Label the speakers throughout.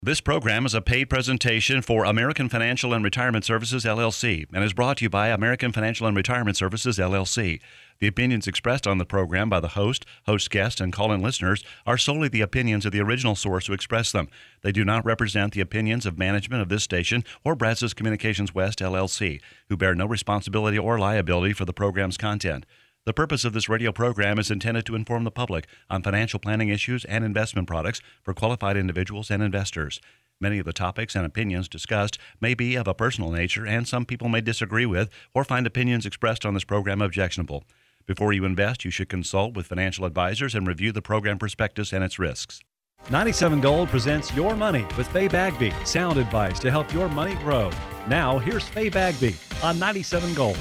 Speaker 1: This program is a paid presentation for American Financial and Retirement Services, LLC, and is brought to you by American Financial and Retirement Services, LLC. The opinions expressed on the program by the host guests, and call-in listeners are solely the opinions of the original source who expressed them. They do not represent the opinions of management of this station or Brazos Communications West, LLC, who bear no responsibility or liability for the program's content. The purpose of this radio program is intended to inform the public on financial planning issues and investment products for qualified individuals and investors. Many of the topics and opinions discussed may be of a personal nature, and some people may disagree with or find opinions expressed on this program objectionable. Before you invest, you should consult with financial advisors and review the program prospectus and its risks.
Speaker 2: 97 Gold presents Your Money with Faye Bagby. Sound advice to help your money grow. Now, here's Faye Bagby on 97 Gold.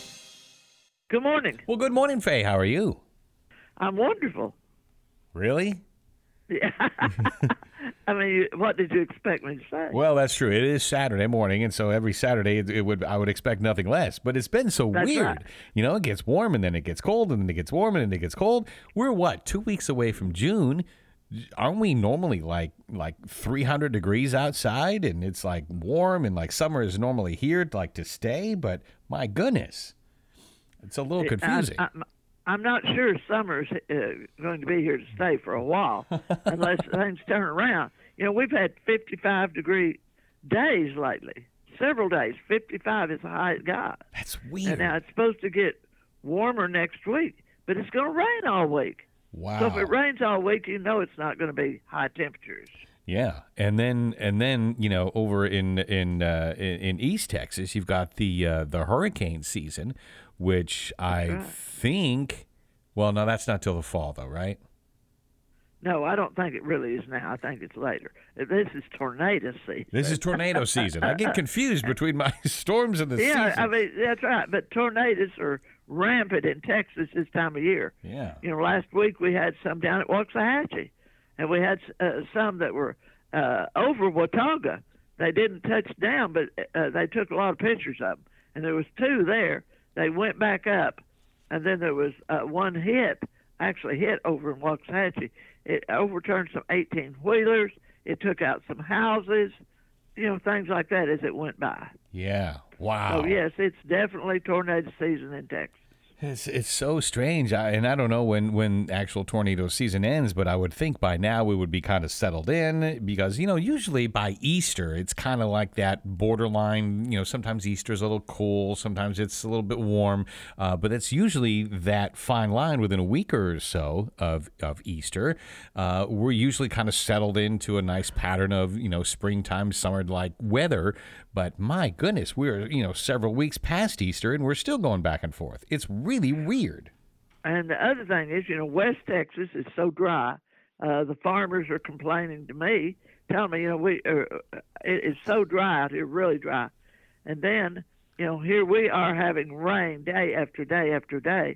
Speaker 3: Good morning.
Speaker 4: Well, good morning, Faye. How are you?
Speaker 3: I'm wonderful.
Speaker 4: Really?
Speaker 3: Yeah. I mean, what did you expect me to say?
Speaker 4: Well, that's true. It is Saturday morning, and so every Saturday I would expect nothing less. But it's been so
Speaker 3: That's
Speaker 4: weird.
Speaker 3: right.
Speaker 4: You know, it gets warm, and then it gets cold, and then it gets warm, and then it gets cold. We're, 2 weeks away from June? Aren't we normally like 300 degrees outside, and it's like warm, and like summer is normally here to stay? But my goodness. It's a little confusing.
Speaker 3: I'm not sure summer's going to be here to stay for a while unless things turn around. You know, we've had 55-degree days lately, several days. 55 is the high it got.
Speaker 4: That's weird.
Speaker 3: And now it's supposed to get warmer next week, but it's going to rain all week.
Speaker 4: Wow.
Speaker 3: So if it rains all week, you know it's not going to be high temperatures.
Speaker 4: Yeah, and then you know, over in East Texas, you've got the hurricane season, which I think. Well, no, that's not till the fall, though, right?
Speaker 3: No, I don't think it really is now. I think it's later. This is tornado season.
Speaker 4: This is tornado season. I get confused between my storms and the season.
Speaker 3: Yeah, I mean, that's right. But tornadoes are rampant in Texas this time of year.
Speaker 4: Yeah.
Speaker 3: You know, last week we had some down at Waxahachie, and we had some that were over Watauga. They didn't touch down, but they took a lot of pictures of them. And there was two there. They went back up, and then there was one actually hit over in Waxahachie. It overturned some 18-wheelers. It took out some houses, you know, things like that as it went by.
Speaker 4: Yeah. Wow.
Speaker 3: So, yes, it's definitely tornado season in Texas.
Speaker 4: It's so strange, and I don't know when actual tornado season ends, but I would think by now we would be kind of settled in because, you know, usually by Easter it's kind of like that borderline, you know, sometimes Easter's a little cool, sometimes it's a little bit warm, but it's usually that fine line within a week or so of Easter. We're usually kind of settled into a nice pattern of, you know, springtime, summer-like weather, but my goodness, we're, you know, several weeks past Easter and we're still going back and forth. It's really weird.
Speaker 3: And the other thing is, you know, West Texas is so dry. The farmers are complaining to me, telling me, you know, it is so dry out here, really dry. And then, you know, here we are having rain day after day after day.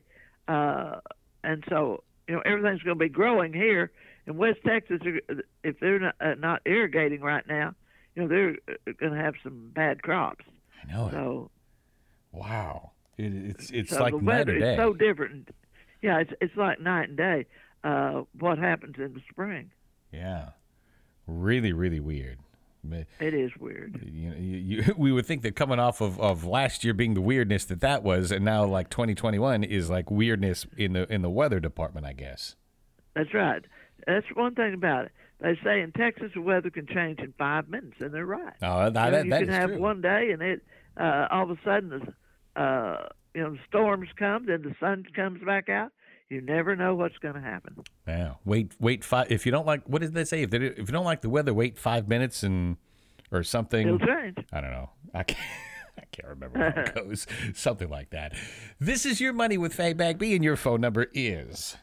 Speaker 3: And so, you know, everything's going to be growing here. In West Texas, if they're not irrigating right now, you know, they're going to have some bad crops.
Speaker 4: I know it.
Speaker 3: So,
Speaker 4: wow. It's
Speaker 3: so
Speaker 4: like
Speaker 3: the
Speaker 4: night or
Speaker 3: weather
Speaker 4: day.
Speaker 3: is so different. Yeah, it's like night and day. What happens in the spring?
Speaker 4: Yeah, really, really weird.
Speaker 3: It is weird.
Speaker 4: You know, we would think that coming off of last year being the weirdness that was, and now like 2021 is like weirdness in the weather department, I guess.
Speaker 3: That's right. That's one thing about it. They say in Texas the weather can change in 5 minutes, and they're right.
Speaker 4: Oh,
Speaker 3: you
Speaker 4: that
Speaker 3: can
Speaker 4: is
Speaker 3: have
Speaker 4: true.
Speaker 3: one day, and it all of a sudden the storms come, then the sun comes back out. You never know what's going to happen.
Speaker 4: Yeah. Wait five. If you don't like, what did they say? If you don't like the weather, wait 5 minutes or something.
Speaker 3: It'll change.
Speaker 4: I don't know. I can't remember how it goes. Something like that. This is Your Money with Faye Bagby, and your phone number is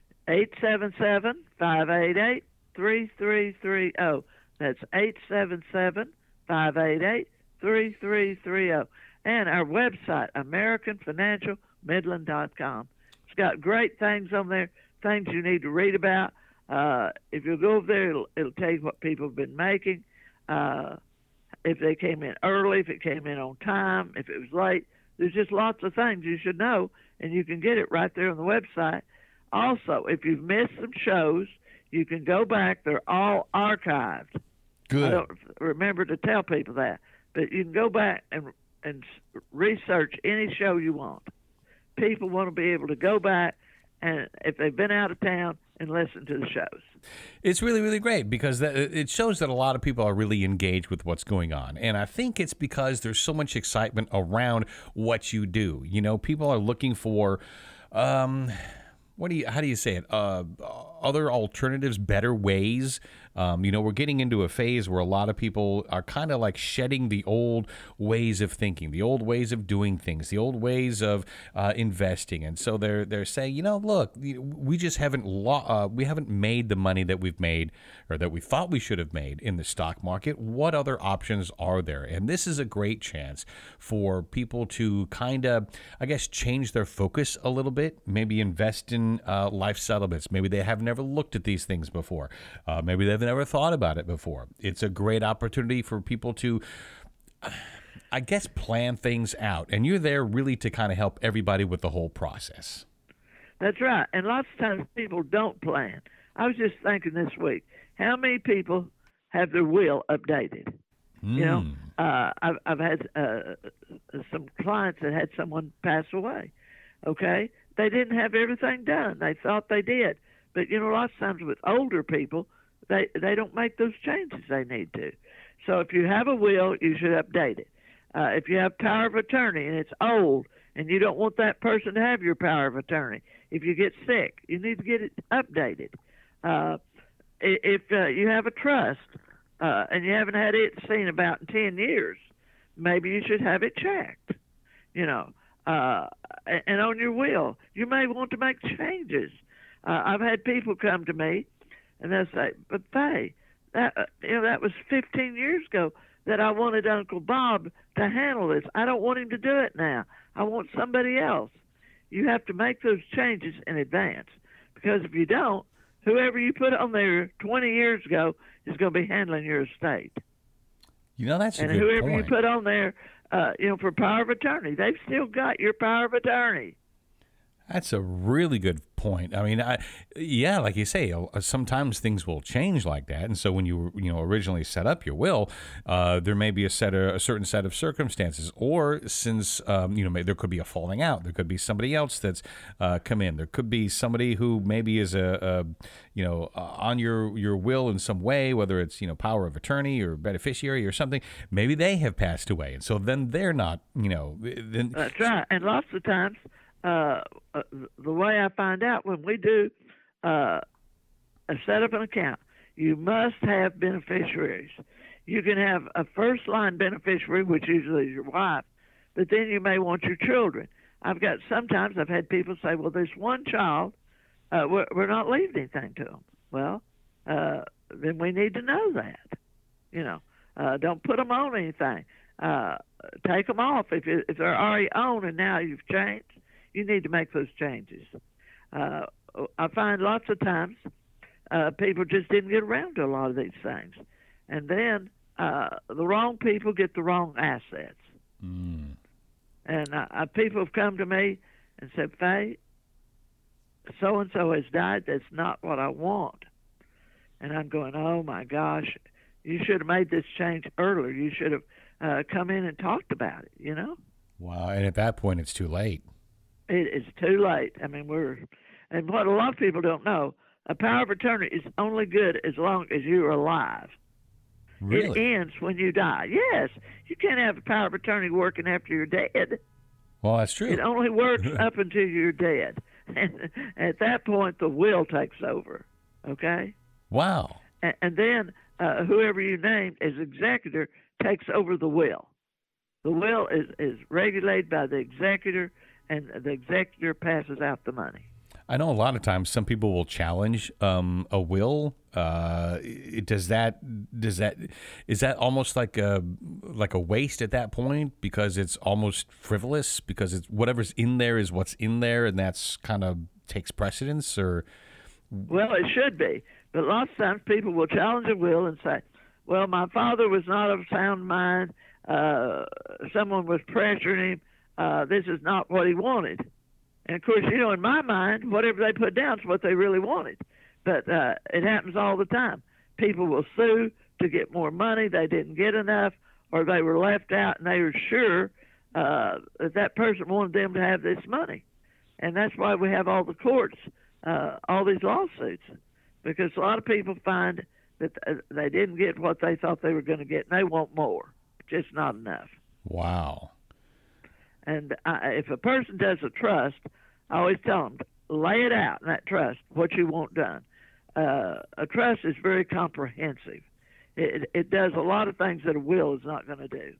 Speaker 3: 877-588-3330. That's 877-588-3330. And our website, AmericanFinancialMidland.com. It's got great things on there, things you need to read about. If you go over there, it'll tell you what people have been making, if they came in early, if it came in on time, if it was late. There's just lots of things you should know, and you can get it right there on the website. Also, if you've missed some shows, you can go back. They're all archived.
Speaker 4: Good.
Speaker 3: I don't remember to tell people that, but you can go back and research any show you want. People want to be able to go back, and if they've been out of town, and listen to the shows.
Speaker 4: It's really, really great because it shows that a lot of people are really engaged with what's going on. And I think it's because there's so much excitement around what you do. You know, people are looking for, how do you say it? Other alternatives, better ways. We're getting into a phase where a lot of people are kind of like shedding the old ways of thinking, the old ways of doing things, the old ways of investing, and so they're saying, look, we just haven't made the money that we've made or that we thought we should have made in the stock market. What other options are there? And this is a great chance for people to kind of, I guess, change their focus a little bit. Maybe invest in life settlements. Maybe they have never looked at these things before. Maybe they've never thought about it before. It's a great opportunity for people to, I guess, plan things out. And you're there really to kind of help everybody with the whole process.
Speaker 3: That's right. And lots of times people don't plan. I was just thinking this week, how many people have their will updated? I've had some clients that had someone pass away. Okay? They didn't have everything done. They thought they did. But, lots of times with older people, they don't make those changes they need to. So if you have a will, you should update it. If you have power of attorney and it's old and you don't want that person to have your power of attorney, if you get sick, you need to get it updated. If you have a trust and you haven't had it seen about in 10 years, maybe you should have it checked, and on your will, you may want to make changes. I've had people come to me and they'll say, but Faye, that was 15 years ago that I wanted Uncle Bob to handle this. I don't want him to do it now. I want somebody else. You have to make those changes in advance, because if you don't, whoever you put on there 20 years ago is going to be handling your estate.
Speaker 4: That's a
Speaker 3: and
Speaker 4: good
Speaker 3: whoever
Speaker 4: point.
Speaker 3: you put on there, for power of attorney, they've still got your power of attorney.
Speaker 4: That's a really good point. I mean, like you say, sometimes things will change like that. And so when you originally set up your will, there may be a certain set of circumstances, or since there could be a falling out, there could be somebody else that's come in. There could be somebody who maybe is on your will in some way, whether it's power of attorney or beneficiary or something. Maybe they have passed away, and so then they're not. Then
Speaker 3: that's right. And lots of times, the way I find out when we do set up an account, you must have beneficiaries. You can have a first-line beneficiary, which usually is your wife, but then you may want your children. Sometimes I've had people say, well, there's one child, we're not leaving anything to them. Well, then we need to know that. Don't put them on anything. Take them off. If they're already on and now you've changed, you need to make those changes. I find lots of times people just didn't get around to a lot of these things. And then the wrong people get the wrong assets.
Speaker 4: Mm.
Speaker 3: And people have come to me and said, Faye, so-and-so has died. That's not what I want. And I'm going, oh, my gosh, you should have made this change earlier. You should have come in and talked about it,
Speaker 4: Wow, and at that point, it's too late.
Speaker 3: It's too late. I mean, and what a lot of people don't know, a power of attorney is only good as long as you're alive.
Speaker 4: Really?
Speaker 3: It ends when you die. Yes, you can't have a power of attorney working after you're dead.
Speaker 4: Well, that's true.
Speaker 3: It only works up until you're dead. And at that point, the will takes over, okay?
Speaker 4: Wow.
Speaker 3: And then whoever you name as executor takes over the will. The will is regulated by the executor, and the executor passes out the money.
Speaker 4: I know a lot of times some people will challenge a will. Is that almost like a waste at that point, because it's almost frivolous, because it's whatever's in there is what's in there, and that's kind of takes precedence? Or
Speaker 3: well, it should be, but lots of times people will challenge a will and say, well, my father was not of sound mind, someone was pressuring him, this is not what he wanted. And, of course, in my mind, whatever they put down is what they really wanted. But it happens all the time. People will sue to get more money. They didn't get enough, or they were left out, and they were sure that person wanted them to have this money. And that's why we have all the courts, all these lawsuits, because a lot of people find that they didn't get what they thought they were going to get, and they want more, just not enough.
Speaker 4: Wow.
Speaker 3: And if a person does a trust, I always tell them, lay it out in that trust, what you want done. A trust is very comprehensive. It does a lot of things that a will is not going to do.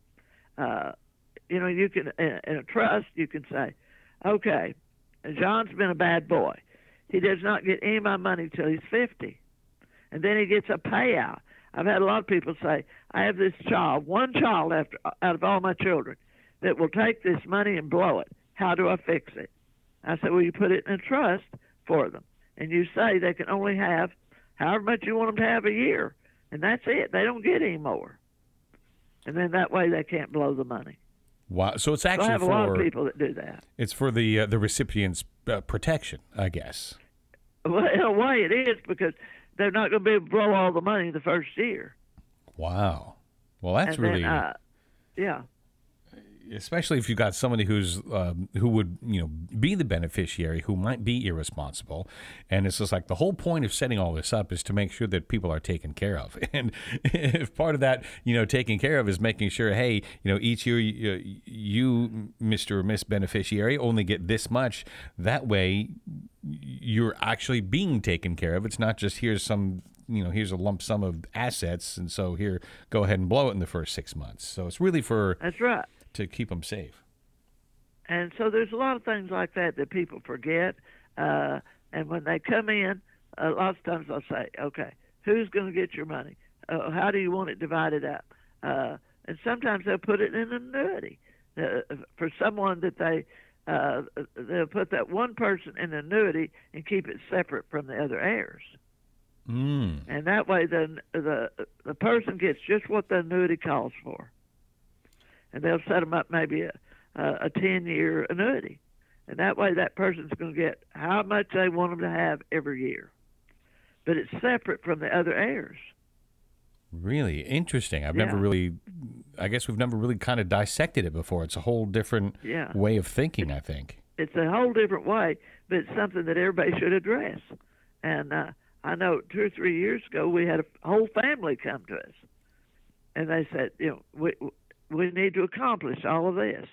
Speaker 3: You can, in a trust, you can say, okay, John's been a bad boy. He does not get any of my money till he's 50. And then he gets a payout. I've had a lot of people say, I have this child, one child out of all my children, that will take this money and blow it. How do I fix it? I said, well, you put it in a trust for them. And you say they can only have however much you want them to have a year. And that's it. They don't get any more. And then that way they can't blow the money.
Speaker 4: Wow. So it's actually
Speaker 3: I have a lot of people that do that.
Speaker 4: It's for the recipient's protection, I guess.
Speaker 3: Well, in a way it is, because they're not going to be able to blow all the money the first year.
Speaker 4: Wow. Well, that's
Speaker 3: and
Speaker 4: really...
Speaker 3: Then, yeah.
Speaker 4: Especially if you got somebody who would be the beneficiary, who might be irresponsible, and it's just like the whole point of setting all this up is to make sure that people are taken care of. And if part of that taking care of is making sure, hey, each year you Mr. or Miss Beneficiary only get this much. That way, you're actually being taken care of. It's not just here's a lump sum of assets, and so here, go ahead and blow it in the first 6 months. So it's really for
Speaker 3: that's right.
Speaker 4: To keep them safe.
Speaker 3: And so there's a lot of things like that people forget. And when they come in, a lot of times they'll say, okay, who's going to get your money? How do you want it divided up? And sometimes they'll put it in an annuity for someone that they'll put that one person in an annuity and keep it separate from the other heirs.
Speaker 4: Mm.
Speaker 3: And that way the person gets just what the annuity calls for. And they'll set them up maybe a 10-year annuity. And that way that person's going to get how much they want them to have every year. But it's separate from the other heirs.
Speaker 4: Really interesting. I guess we've never really kind of dissected it before. It's a whole different way of thinking, I think.
Speaker 3: It's a whole different way, but it's something that everybody should address. And I know 2 or 3 years ago we had a whole family come to us. And they said, we need to accomplish all of this.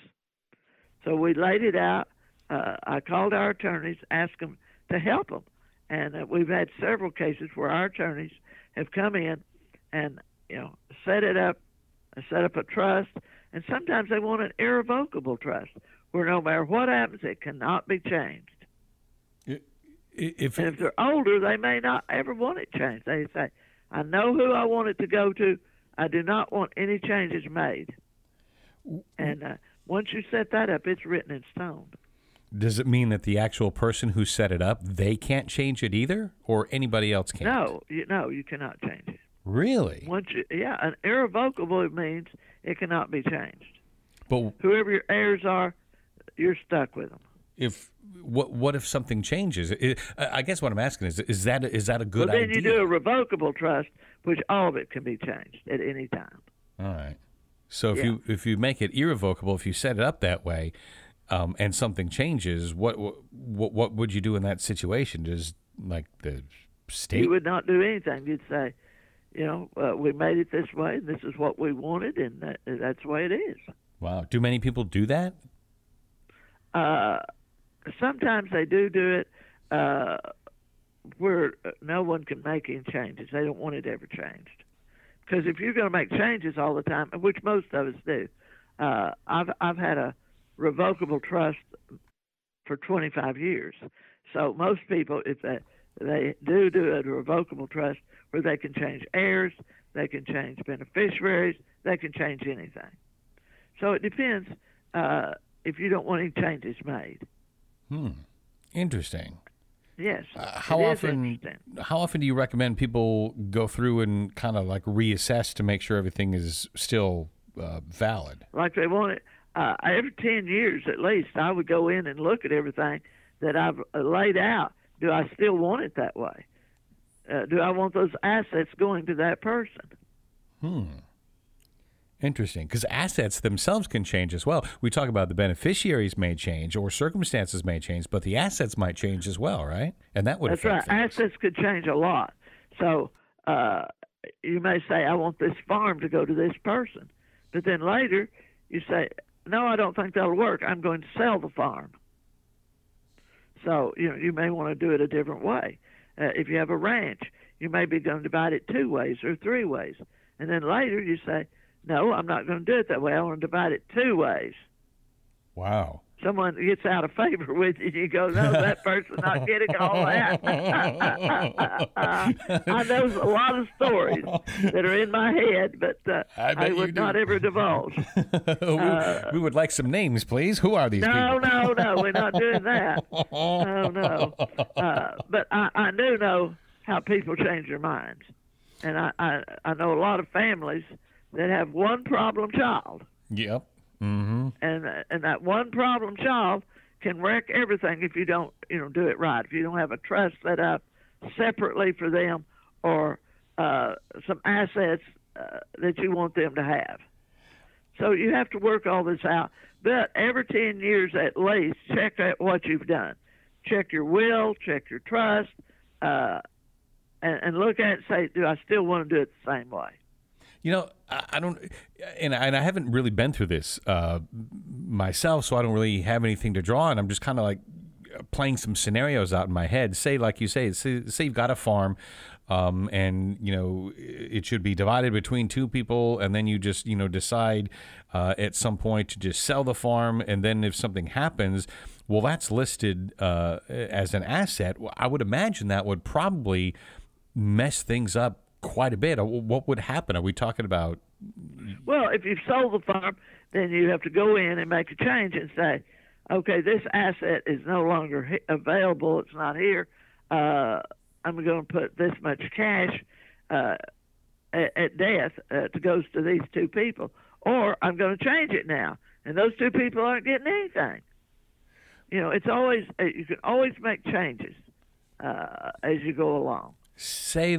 Speaker 3: So we laid it out. I called our attorneys, asked them to help them. And we've had several cases where our attorneys have come in and, set up a trust. And sometimes they want an irrevocable trust where no matter what happens, it cannot be changed. If they're older, they may not ever want it changed. They say, I know who I want it to go to. I do not want any changes made. And once you set that up, it's written in stone.
Speaker 4: Does it mean that the actual person who set it up, they can't change it either, or anybody else can?
Speaker 3: No, you cannot change it.
Speaker 4: Really?
Speaker 3: An irrevocable means it cannot be changed.
Speaker 4: But
Speaker 3: whoever your heirs are, you're stuck with them.
Speaker 4: What if something changes? I guess what I'm asking is that a good idea?
Speaker 3: Then you do a revocable trust, which all of it can be changed at any time.
Speaker 4: All right. So if you make it irrevocable, if you set it up that way, and something changes, what would you do in that situation? Does like the state?
Speaker 3: You would not do anything. You'd say, we made it this way, and this is what we wanted, and that's the way it is.
Speaker 4: Wow. Do many people do that?
Speaker 3: Sometimes they do it where no one can make any changes. They don't want it ever changed. Because if you're going to make changes all the time, which most of us do, I've had a revocable trust for 25 years. So most people, if they do a revocable trust where they can change heirs, they can change beneficiaries, they can change anything. So it depends if you don't want any changes made.
Speaker 4: Interesting.
Speaker 3: Yes.
Speaker 4: How often do you recommend people go through and kind of like reassess to make sure everything is still valid?
Speaker 3: Like they want it every 10 years at least. I would go in and look at everything that I've laid out. Do I still want it that way? Do I want those assets going to that person?
Speaker 4: Interesting, because assets themselves can change as well. We talk about the beneficiaries may change or circumstances may change, but the assets might change as well, right? And that would
Speaker 3: That's right.
Speaker 4: affect things.
Speaker 3: Assets could change a lot. So you may say, I want this farm to go to this person. But then later you say, no, I don't think that'll work. I'm going to sell the farm. So, you may want to do it a different way. If you have a ranch, you may be going to divide it 2 ways or 3 ways. And then later you say, no, I'm not going to do it that way. I want to divide it 2 ways.
Speaker 4: Wow.
Speaker 3: Someone gets out of favor with you, you go, no, that person's not getting all that. I know a lot of stories that are in my head, but I would not ever divulge.
Speaker 4: We would like some names, please. Who are these people?
Speaker 3: No, we're not doing that. No. But I do know how people change their minds. And I know a lot of families that have one problem child.
Speaker 4: Yep. Mm-hmm.
Speaker 3: And that one problem child can wreck everything if you don't do it right. If you don't have a trust set up separately for them or some assets that you want them to have. So you have to work all this out. But every 10 years at least, check out what you've done. Check your will, check your trust, and look at it and say, do I still want to do it the same way?
Speaker 4: I don't, and I haven't really been through this myself, so I don't really have anything to draw on. I'm just kind of like playing some scenarios out in my head. Say, like you say you've got a farm, and it should be divided between 2 people, and then you just decide at some point to just sell the farm, and then if something happens, well, that's listed as an asset. Well, I would imagine that would probably mess things up quite a bit. What would happen? Are we talking about?
Speaker 3: Well, if you've sold the farm, then you have to go in and make a change and say, okay, this asset is no longer available. It's not here. I'm going to put this much cash at death to goes to these 2 people, or I'm going to change it now, and those 2 people aren't getting anything. It's always you can always make changes as you go along.
Speaker 4: Say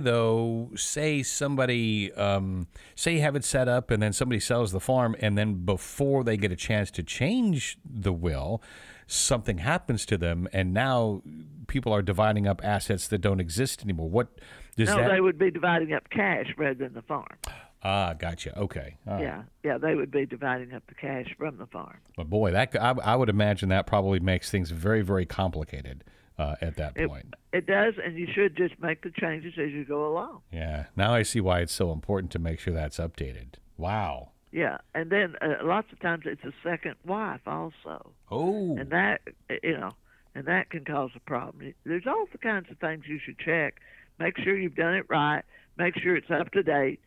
Speaker 4: somebody, say you have it set up and then somebody sells the farm, and then before they get a chance to change the will, something happens to them, and now people are dividing up assets that don't exist anymore. What does that?
Speaker 3: They would be dividing up cash rather than the farm.
Speaker 4: Ah, gotcha. Okay. All
Speaker 3: right. Yeah, they would be dividing up the cash from the farm.
Speaker 4: But boy, I would imagine that probably makes things very, very complicated. At that point.
Speaker 3: It does, and you should just make the changes as you go along.
Speaker 4: Yeah. Now I see why it's so important to make sure that's updated. Wow.
Speaker 3: Yeah, and then lots of times it's a second wife also.
Speaker 4: Oh.
Speaker 3: And that, and that can cause a problem. There's all the kinds of things you should check. Make sure you've done it right. Make sure it's up to date.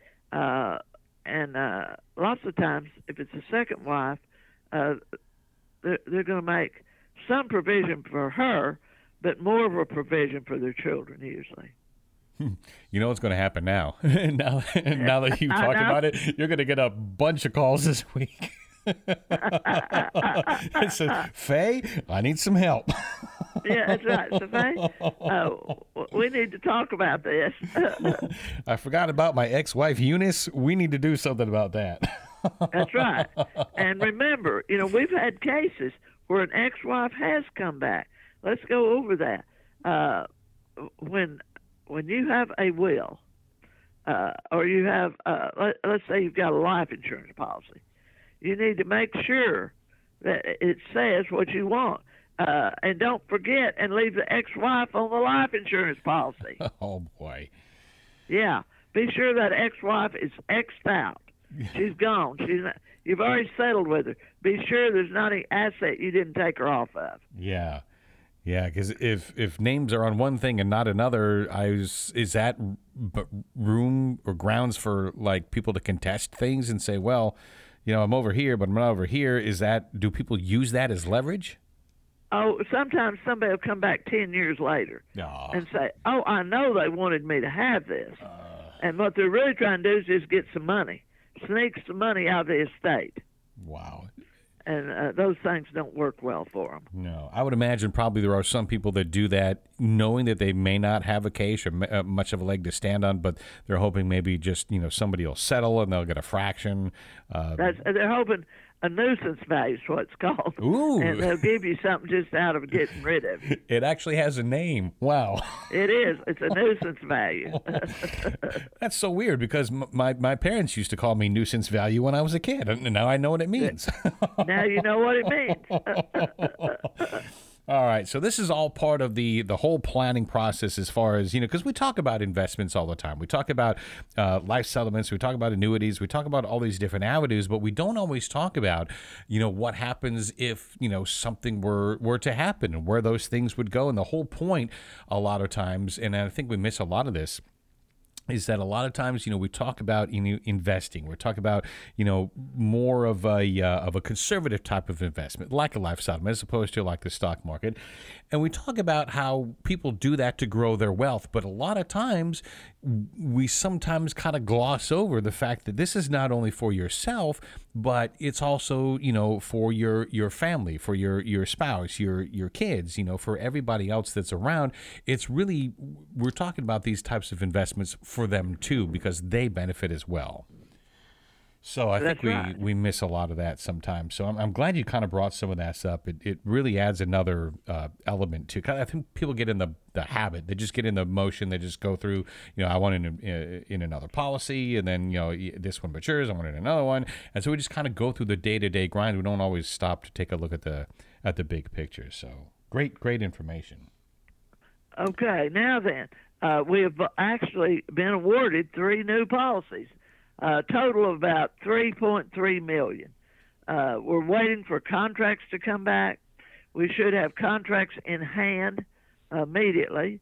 Speaker 3: And lots of times, if it's a second wife, they're going to make some provision for her, but more of a provision for their children usually.
Speaker 4: You know what's going to happen now? now that you talked about it, you're going to get a bunch of calls this week. It says, Faye, I need some help.
Speaker 3: Yeah, that's right. So, Faye, we need to talk about this.
Speaker 4: I forgot about my ex-wife, Eunice. We need to do something about that.
Speaker 3: That's right. And remember, we've had cases where an ex-wife has come back. Let's go over that. When you have a will, or you have, let's say you've got a life insurance policy, you need to make sure that it says what you want. And don't forget and leave the ex-wife on the life insurance policy.
Speaker 4: Oh, boy.
Speaker 3: Yeah. Be sure that ex-wife is X'd out. She's gone. You've already settled with her. Be sure there's not any asset you didn't take her off of.
Speaker 4: Yeah. Yeah, because if names are on one thing and not another, is that room or grounds for like people to contest things and say, well, I'm over here, but I'm not over here. Do people use that as leverage?
Speaker 3: Oh, sometimes somebody will come back 10 years later and say, oh, I know they wanted me to have this. And what they're really trying to do is just get some money, sneak some money out of the estate.
Speaker 4: Wow.
Speaker 3: and those things don't work well for them.
Speaker 4: No, I would imagine probably there are some people that do that knowing that they may not have a case or much of a leg to stand on, but they're hoping maybe just somebody will settle and they'll get a fraction.
Speaker 3: They're hoping a nuisance value is what it's called.
Speaker 4: Ooh.
Speaker 3: And they'll give you something just out of getting rid of you.
Speaker 4: It actually has a name. Wow.
Speaker 3: It is. It's a nuisance value.
Speaker 4: That's so weird because my parents used to call me nuisance value when I was a kid, and now I know what it means.
Speaker 3: Now you know what it means.
Speaker 4: All right, so this is all part of the whole planning process as far as, because we talk about investments all the time. We talk about life settlements, we talk about annuities, we talk about all these different avenues, but we don't always talk about, what happens if, something were to happen and where those things would go. And the whole point a lot of times, and I think we miss a lot of this, is that a lot of times, we talk about investing. We talk about, more of a conservative type of investment, like a life settlement, as opposed to like the stock market. And we talk about how people do that to grow their wealth. But a lot of times, we sometimes kind of gloss over the fact that this is not only for yourself, but it's also, for your family, for your spouse, your kids, for everybody else that's around. It's really, we're talking about these types of investments for them too, because they benefit as well. So I think we miss a lot of that sometimes. So I'm glad you kind of brought some of that up. It really adds another element to. I think people get in the habit. They just get in the motion. They just go through. I want in another policy, and then this one matures. I want in another one, and so we just kind of go through the day-to-day grind. We don't always stop to take a look at the big picture. So great information.
Speaker 3: Okay, now then, we have actually been awarded 3 new policies. Total of about $3.3 million. We're waiting for contracts to come back. We should have contracts in hand immediately.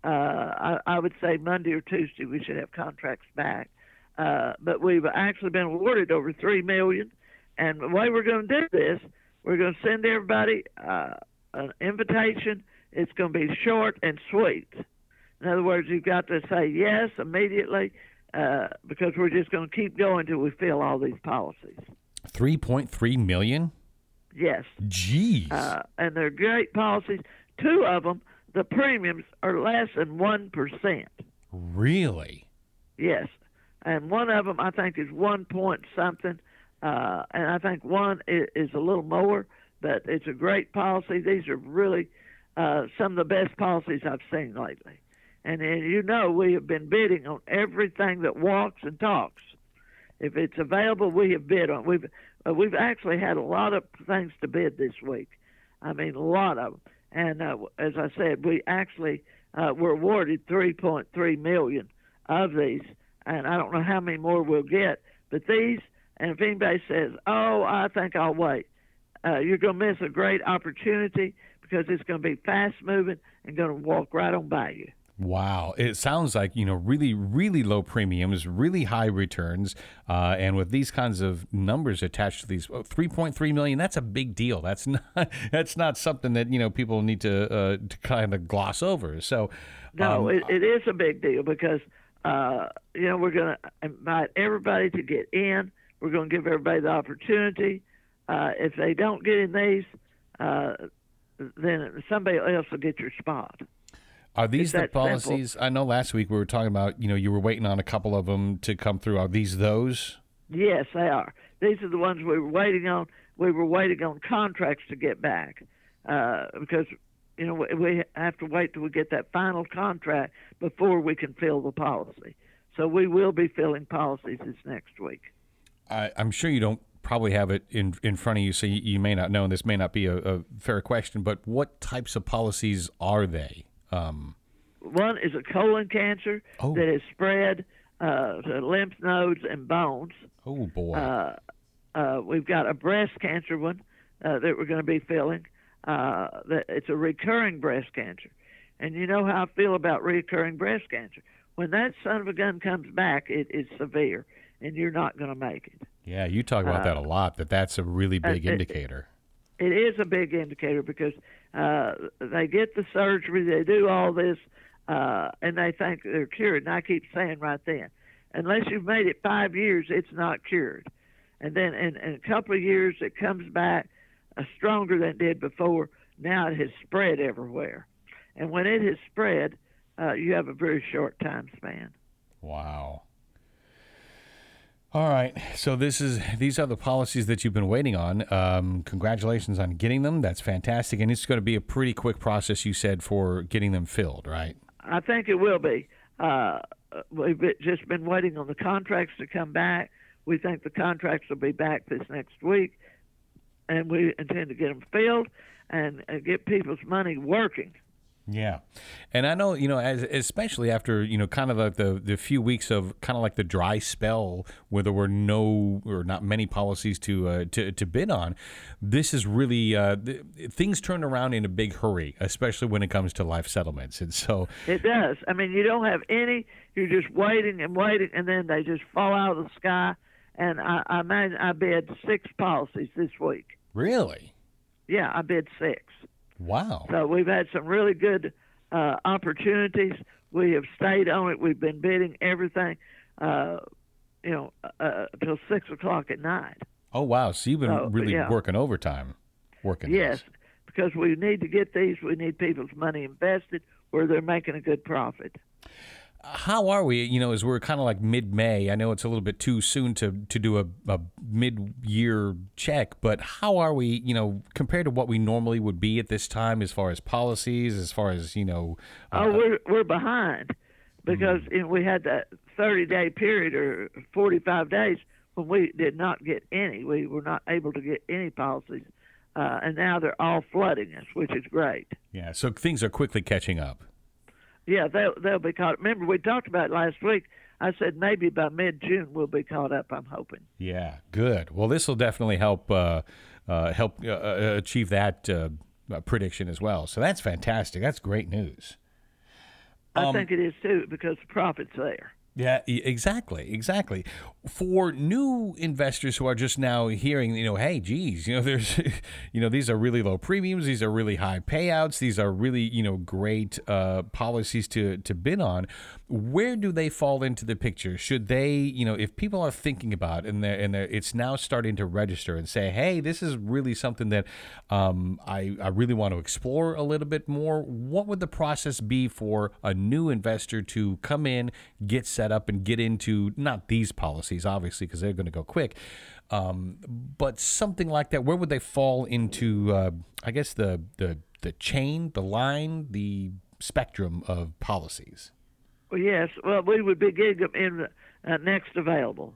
Speaker 3: I would say Monday or Tuesday we should have contracts back. But we've actually been awarded over $3 million. And the way we're going to do this, we're going to send everybody an invitation. It's going to be short and sweet. In other words, you've got to say yes immediately. Because we're just going to keep going till we fill all these policies.
Speaker 4: $3.3 million?
Speaker 3: Yes.
Speaker 4: Jeez.
Speaker 3: And they're great policies. 2 of them, the premiums are less than 1%.
Speaker 4: Really?
Speaker 3: Yes. And one of them, I think, is 1 point something. And I think one is a little more, but it's a great policy. These are really some of the best policies I've seen lately. And we have been bidding on everything that walks and talks. If it's available, we have bid on. We've actually had a lot of things to bid this week. I mean, a lot of them. And as I said, we actually were awarded $3.3 million of these. And I don't know how many more we'll get. But these, and if anybody says, "Oh, I think I'll wait," you're going to miss a great opportunity because it's going to be fast moving and going to walk right on by you.
Speaker 4: Wow. It sounds like, really, really low premiums, really high returns. And with these kinds of numbers attached to these, $3.3 million, that's a big deal. That's not something that, people need to kind of gloss over. So,
Speaker 3: no, it is a big deal because, we're going to invite everybody to get in. We're going to give everybody the opportunity. If they don't get in these, then somebody else will get your spot.
Speaker 4: Are these the policies?
Speaker 3: Simple.
Speaker 4: I know last week we were talking about, you were waiting on a couple of them to come through. Are these those?
Speaker 3: Yes, they are. These are the ones we were waiting on. We were waiting on contracts to get back because, we have to wait till we get that final contract before we can fill the policy. So we will be filling policies this next week.
Speaker 4: I'm sure you don't probably have it in front of you, so you may not know, and this may not be a fair question, but what types of policies are they?
Speaker 3: One is a colon cancer that is spread to lymph nodes and bones.
Speaker 4: Oh, boy.
Speaker 3: We've got a breast cancer one that we're going to be filling. It's a recurring breast cancer. And you know how I feel about recurring breast cancer. When that son of a gun comes back, it is severe, and you're not going to make it.
Speaker 4: Yeah, you talk about that a lot, that's a really big indicator.
Speaker 3: It is a big indicator because they get the surgery, they do all this, and they think they're cured. And I keep saying right then, unless you've made it 5 years, it's not cured. and then in a couple of years it comes back stronger than it did before. Now it has spread everywhere, and when it has spread, you have a very short time span.
Speaker 4: Wow. All right. So these are the policies that you've been waiting on. Congratulations on getting them. That's fantastic. And it's going to be a pretty quick process, you said, for getting them filled, right?
Speaker 3: I think it will be. We've just been waiting on the contracts to come back. We think the contracts will be back this next week, and we intend to get them filled and get people's money working.
Speaker 4: Yeah. And I know, especially after, kind of like the few weeks of kind of like the dry spell where there were no or not many policies to bid on, this is really, things turned around in a big hurry, especially when it comes to life settlements. And so
Speaker 3: it does. I mean, you don't have any, you're just waiting, and then they just fall out of the sky. And I imagine I bid 6 policies this week.
Speaker 4: Really?
Speaker 3: Yeah, I bid 6.
Speaker 4: Wow.
Speaker 3: So we've had some really good opportunities. We have stayed on it. We've been bidding everything, till 6 o'clock at night.
Speaker 4: Oh, wow. So you've been really working overtime.
Speaker 3: Yes, because we need to get these. We need people's money invested where they're making a good profit.
Speaker 4: How are we, as we're kind of like mid-May? I know it's a little bit too soon to do a mid-year check, but how are we, compared to what we normally would be at this time as far as policies, as far as,
Speaker 3: we're behind because we had that 30-day period or 45 days when we did not get any. We were not able to get any policies, and now they're all flooding us, which is great.
Speaker 4: Yeah, so things are quickly catching up.
Speaker 3: Yeah, they'll be caught. Remember, we talked about it last week. I said maybe by mid-June we'll be caught up, I'm hoping.
Speaker 4: Yeah, good. Well, this will definitely help achieve that prediction as well. So that's fantastic. That's great news.
Speaker 3: I think it is, too, because the profit's there.
Speaker 4: Yeah, exactly. For new investors who are just now hearing, hey, geez, there's, these are really low premiums, these are really high payouts, these are really, great policies to bid on. Where do they fall into the picture? Should they, if people are thinking about it and it's now starting to register and say, hey, this is really something that I really want to explore a little bit more, what would the process be for a new investor to come in, get set up and get into not these policies, obviously, because they're going to go quick, but something like that? Where would they fall into, I guess, the chain, the line, the spectrum of policies?
Speaker 3: Well, yes. Well, we would be getting them in next available.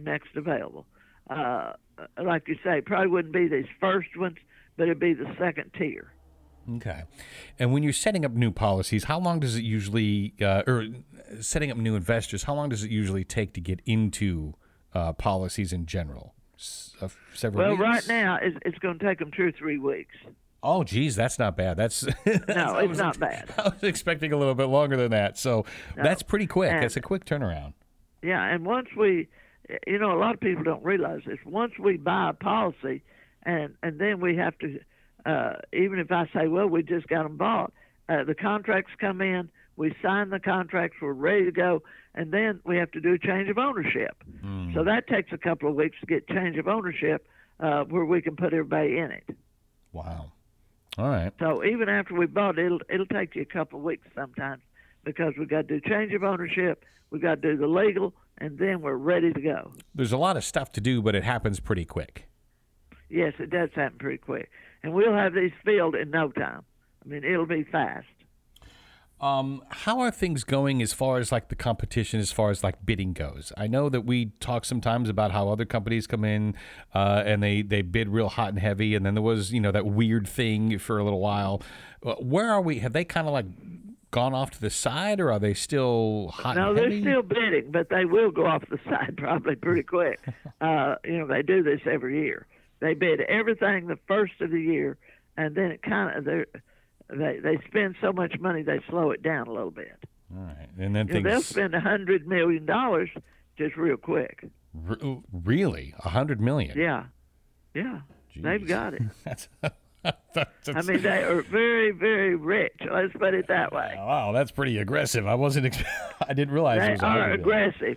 Speaker 3: Like you say, probably wouldn't be these first ones, but it'd be the second tier.
Speaker 4: Okay. And when you're setting up new policies, how long does it usually, or setting up new investors, how long does it usually take to get into policies in general? Several weeks?
Speaker 3: Well, right now, it's going to take them 2 or 3 weeks.
Speaker 4: Oh, geez, that's not bad. No,
Speaker 3: it's not bad.
Speaker 4: I was expecting a little bit longer than that. So that's pretty quick. That's a quick turnaround.
Speaker 3: Yeah, and once we, a lot of people don't realize this. Once we buy a policy, and then we have to, even if I say, well, we just got them bought, the contracts come in, we sign the contracts, we're ready to go, and then we have to do change of ownership. So that takes a couple of weeks to get change of ownership where we can put everybody in it.
Speaker 4: Wow. All right.
Speaker 3: So even after we bought it, it'll take you a couple of weeks sometimes because we've got to do change of ownership, we've got to do the legal, and then we're ready to go. There's
Speaker 4: a lot of stuff to do, but it happens pretty quick.
Speaker 3: Yes, it does happen pretty quick. And we'll have these filled in no time. I mean, it'll be fast.
Speaker 4: How are things going as far as like the competition, as far as like bidding goes? I know that we talk sometimes about how other companies come in and they bid real hot and heavy, and then there was that weird thing for a little while. Where are we? Have they kind of like gone off to the side, or are they still hot and heavy?
Speaker 3: No, they're still bidding, but they will go off the side probably pretty quick. They do this every year. They bid everything the first of the year, and then it kind of they spend so much money they slow it down a little bit.
Speaker 4: All right, and then
Speaker 3: they'll spend $100 million just real quick.
Speaker 4: Really, $100 million?
Speaker 3: Yeah. Jeez. They've got it. I mean, they are very, very rich. Let's put it that way.
Speaker 4: Wow, that's pretty aggressive. I didn't realize
Speaker 3: they
Speaker 4: it was
Speaker 3: are aggressive.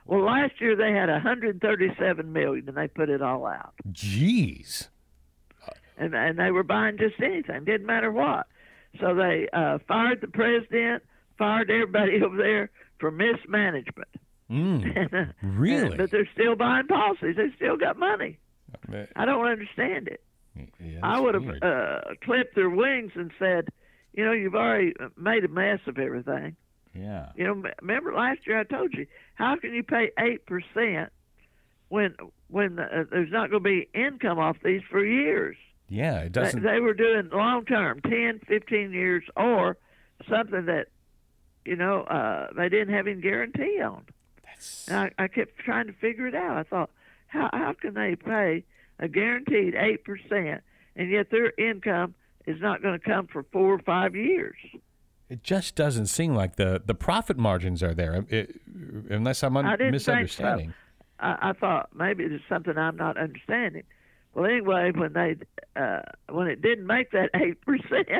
Speaker 3: Well, last year they had 137 million, and they put it all out.
Speaker 4: Jeez.
Speaker 3: And they were buying just anything, didn't matter what. So they fired the president, fired everybody over there for mismanagement.
Speaker 4: Really?
Speaker 3: But they're still buying policies. They still got money. I don't understand it.
Speaker 4: Yeah,
Speaker 3: I would have clipped their wings and said, you've already made a mess of everything.
Speaker 4: Yeah.
Speaker 3: Remember last year I told you, how can you pay 8% when there's not going to be income off these for years?
Speaker 4: Yeah, it doesn't.
Speaker 3: They were doing long term, 10, 15 years, or something that, they didn't have any guarantee on. And I kept trying to figure it out. I thought, how can they pay a guaranteed 8%, and yet their income is not going to come for 4 or 5 years?
Speaker 4: It just doesn't seem like the profit margins are there, unless I'm misunderstanding.
Speaker 3: So. I thought maybe there's something I'm not understanding. Well, anyway, when it didn't make that 8%,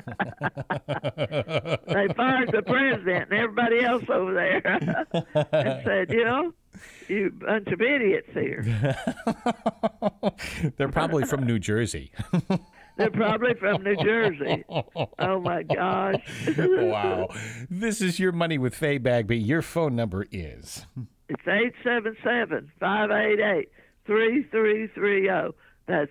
Speaker 3: they fired the president and everybody else over there and said, you bunch of idiots here.
Speaker 4: They're probably from New Jersey.
Speaker 3: They're probably from New Jersey. Oh, my gosh.
Speaker 4: Wow. This is Your Money with Faye Bagby. Your phone number is?
Speaker 3: It's 877-588-3330. That's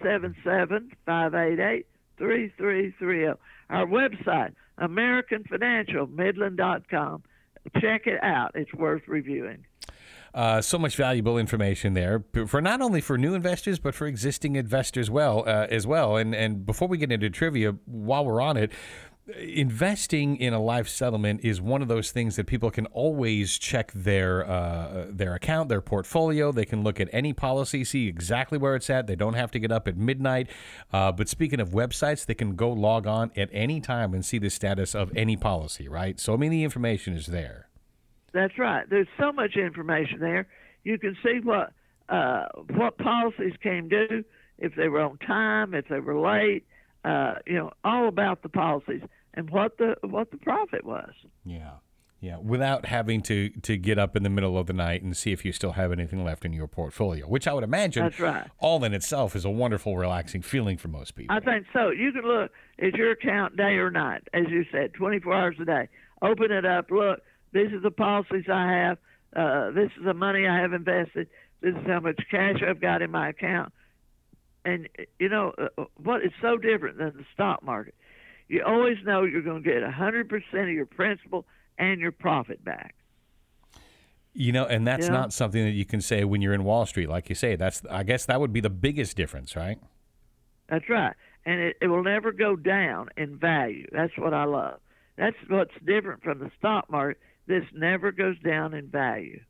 Speaker 3: 877-588-3330. Our website, AmericanFinancialMidland.com. Check it out. It's worth reviewing.
Speaker 4: So much valuable information there for not only for new investors, but for existing investors as well. And before we get into trivia, while we're on it, investing in a life settlement is one of those things that people can always check their account, their portfolio. They can look at any policy, see exactly where it's at. They don't have to get up at midnight. But speaking of websites, they can go log on at any time and see the status of any policy, right? So, the information is there.
Speaker 3: That's right. There's so much information there. You can see what policies came due, if they were on time, if they were late, all about the policies and what the profit was.
Speaker 4: Yeah, without having to get up in the middle of the night and see if you still have anything left in your portfolio, which I would imagine
Speaker 3: that's right.
Speaker 4: All in itself is a wonderful, relaxing feeling for most people.
Speaker 3: I think so. You can look at your account day or night, as you said, 24 hours a day. Open it up, look. These are the policies I have. This is the money I have invested. This is how much cash I've got in my account. And, what is so different than the stock market? You always know you're going to get 100% of your principal and your profit back.
Speaker 4: And that's not something that you can say when you're in Wall Street. Like you say, I guess that would be the biggest difference, right?
Speaker 3: That's right. And it will never go down in value. That's what I love. That's what's different from the stock market. This never goes down in value.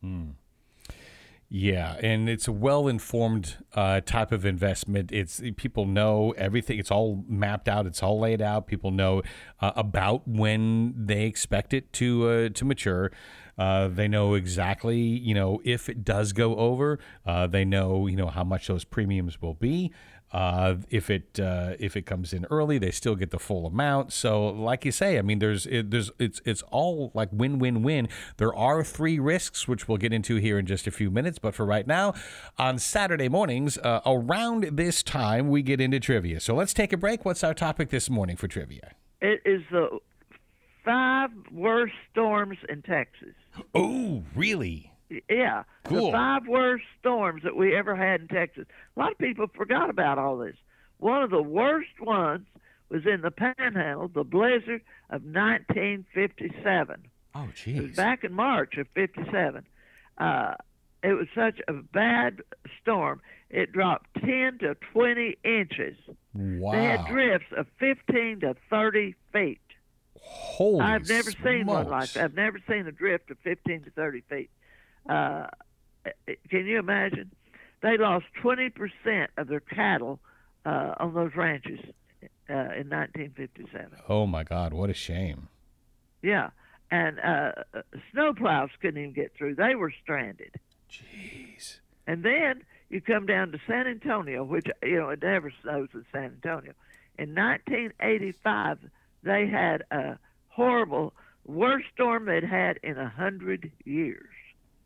Speaker 4: Yeah, and it's a well-informed type of investment. People know everything. It's all mapped out. It's all laid out. People know about when they expect it to mature. They know exactly, if it does go over. They know, how much those premiums will be. If it comes in early, they still get the full amount. So, like you say, it's all like win-win-win. There are 3 risks, which we'll get into here in just a few minutes. But for right now, on Saturday mornings, around this time, we get into trivia. So let's take a break. What's our topic this morning for trivia?
Speaker 3: It is the 5 worst storms in Texas.
Speaker 4: Oh, really?
Speaker 3: Yeah,
Speaker 4: cool.
Speaker 3: The 5 worst storms that we ever had in Texas. A lot of people forgot about all this. One of the worst ones was in the Panhandle, the blizzard of 1957.
Speaker 4: Oh, geez.
Speaker 3: It was back in March of 57. It was such a bad storm. It dropped 10 to 20 inches.
Speaker 4: Wow.
Speaker 3: They had drifts of 15 to 30 feet.
Speaker 4: Holy
Speaker 3: I've never
Speaker 4: smokes.
Speaker 3: seen one like that. I've never seen a drift of 15 to 30 feet. Can you imagine? They lost 20% of their cattle on those ranches in 1957.
Speaker 4: Oh, my God. What a shame.
Speaker 3: Yeah. And snowplows couldn't even get through. They were stranded.
Speaker 4: Jeez.
Speaker 3: And then you come down to San Antonio, which, it never snows in San Antonio. In 1985, they had a horrible, worst storm they'd had in 100 years.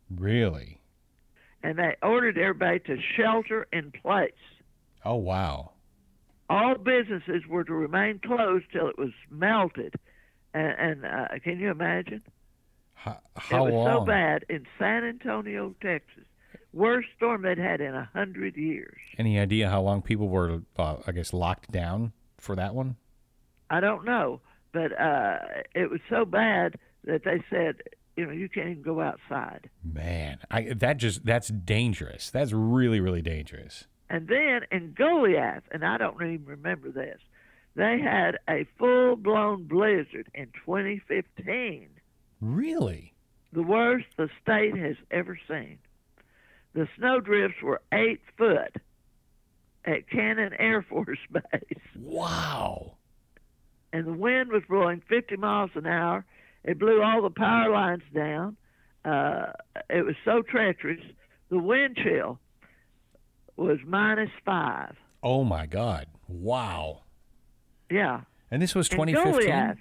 Speaker 4: Really?
Speaker 3: And they ordered everybody to shelter in place.
Speaker 4: Oh, wow.
Speaker 3: All businesses were to remain closed till it was melted. And can you imagine?
Speaker 4: How
Speaker 3: it was
Speaker 4: long?
Speaker 3: so bad in San Antonio, Texas. Worst storm they'd had in 100 years.
Speaker 4: Any idea how long people were, I guess, locked down for that one?
Speaker 3: I don't know, but it was so bad that they said, you can't even go outside.
Speaker 4: Man, that's dangerous. That's really, really dangerous.
Speaker 3: And then in Goliath, and I don't even remember this, they had a full-blown blizzard in 2015.
Speaker 4: Really?
Speaker 3: The worst the state has ever seen. The snowdrifts were 8 foot at Cannon Air Force Base.
Speaker 4: Wow.
Speaker 3: And the wind was blowing 50 miles an hour. It blew all the power lines down. It was so treacherous. The wind chill was -5.
Speaker 4: Oh, my God. Wow.
Speaker 3: Yeah.
Speaker 4: And this was
Speaker 3: In
Speaker 4: 2015?
Speaker 3: Goliath,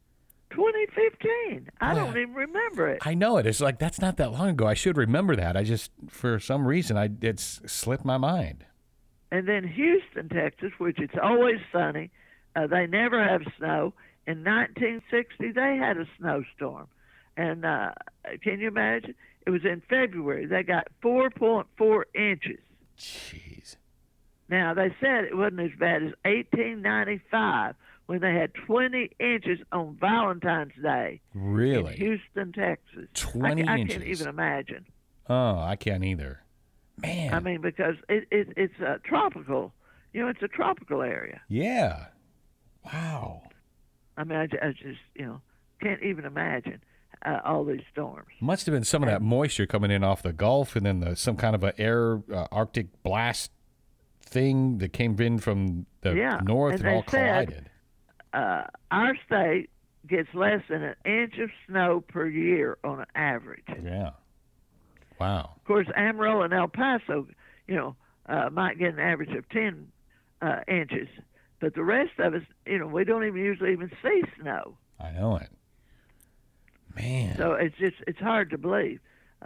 Speaker 3: 2015. I
Speaker 4: Boy,
Speaker 3: don't even remember it.
Speaker 4: I know it. It's like, that's not that long ago. I should remember that. I just, for some reason, it's slipped my mind.
Speaker 3: And then Houston, Texas, which it's always sunny. They never have snow. In 1960, they had a snowstorm. And can you imagine? It was in February. They got 4.4 inches.
Speaker 4: Jeez.
Speaker 3: Now, they said it wasn't as bad as 1895 when they had 20 inches on Valentine's Day.
Speaker 4: Really?
Speaker 3: In Houston, Texas.
Speaker 4: 20
Speaker 3: I
Speaker 4: inches.
Speaker 3: can't even imagine.
Speaker 4: Oh, I can't either. Man.
Speaker 3: I mean, because it's tropical. It's a tropical area.
Speaker 4: Yeah. Wow.
Speaker 3: I mean, I just, can't even imagine all these storms.
Speaker 4: Must have been some of that moisture coming in off the Gulf, and then some kind of a Arctic blast thing that came in from the north and all collided.
Speaker 3: Our state gets less than an inch of snow per year on an average.
Speaker 4: Yeah. Wow.
Speaker 3: Of course, Amarillo and El Paso, might get an average of 10 inches. But the rest of us, we don't usually even see snow.
Speaker 4: I know it. Man.
Speaker 3: So it's hard to believe.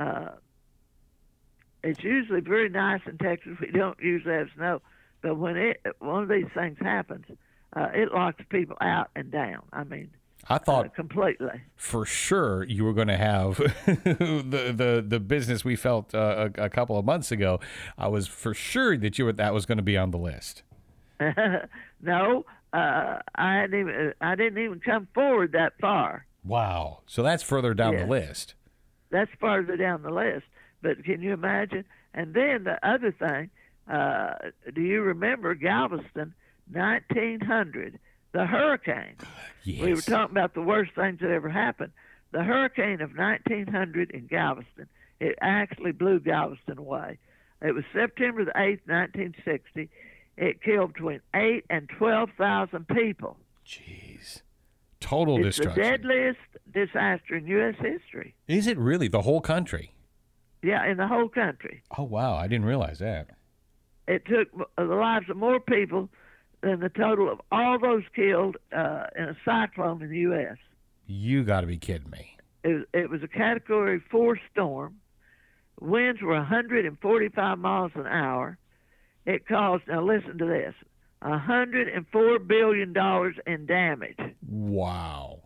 Speaker 3: It's usually very nice in Texas. We don't usually have snow. But when one of these things happens, it locks people out and down. I mean,
Speaker 4: I thought
Speaker 3: completely.
Speaker 4: For sure you were going to have the business we felt a couple of months ago. I was for sure that was going to be on the list.
Speaker 3: No, I didn't even come forward that far.
Speaker 4: Wow. So that's further down the list.
Speaker 3: That's farther down the list. But can you imagine? And then the other thing, do you remember Galveston, 1900, the hurricane?
Speaker 4: Yes.
Speaker 3: We were talking about the worst things that ever happened. The hurricane of 1900 in Galveston, it actually blew Galveston away. It was September the 8th, 1960. It killed between 8,000 and 12,000 people.
Speaker 4: Jeez. Total destruction.
Speaker 3: It's the deadliest disaster in U.S. history.
Speaker 4: Is it really? The whole country?
Speaker 3: Yeah, in the whole country.
Speaker 4: Oh, wow. I didn't realize that.
Speaker 3: It took the lives of more people than the total of all those killed in a cyclone in the U.S.
Speaker 4: You got to be kidding me.
Speaker 3: It was a Category 4 storm. Winds were 145 miles an hour. It caused, now listen to this, $104 billion in damage.
Speaker 4: Wow.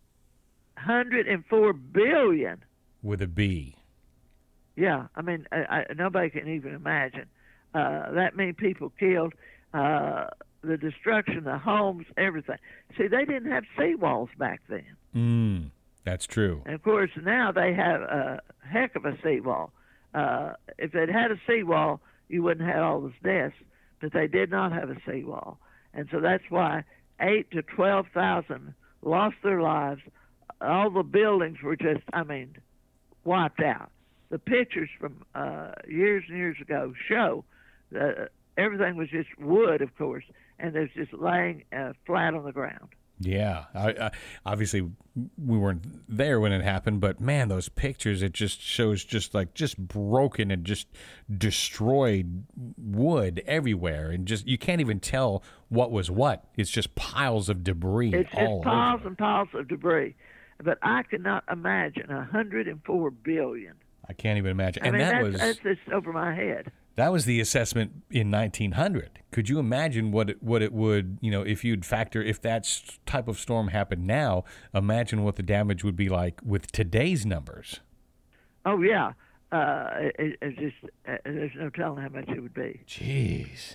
Speaker 3: $104 billion.
Speaker 4: With a B.
Speaker 3: Yeah, I mean, nobody can even imagine. That many people killed, the destruction of the homes, everything. See, they didn't have seawalls back then.
Speaker 4: That's true.
Speaker 3: And, of course, now they have a heck of a seawall. If they'd had a seawall, you wouldn't have all those deaths, but they did not have a seawall. And so that's why 8,000 to 12,000 lost their lives. All the buildings were just, wiped out. The pictures from years and years ago show that everything was just wood, of course, and it was just laying flat on the ground.
Speaker 4: Yeah, I obviously we weren't there when it happened, but man, those pictures, it just shows just broken and just destroyed wood everywhere, and just you can't even tell what was what. It's just piles of debris.
Speaker 3: It's
Speaker 4: all
Speaker 3: just piles
Speaker 4: over.
Speaker 3: and piles of debris. But I cannot imagine $104 billion.
Speaker 4: I can't even imagine.
Speaker 3: I
Speaker 4: And
Speaker 3: mean, that's just over my head.
Speaker 4: that was the assessment in 1900. Could you imagine what it would, if you'd factor, if that type of storm happened now, imagine what the damage would be like with today's numbers.
Speaker 3: Oh, yeah. It's just, there's no telling how much it would be.
Speaker 4: Jeez.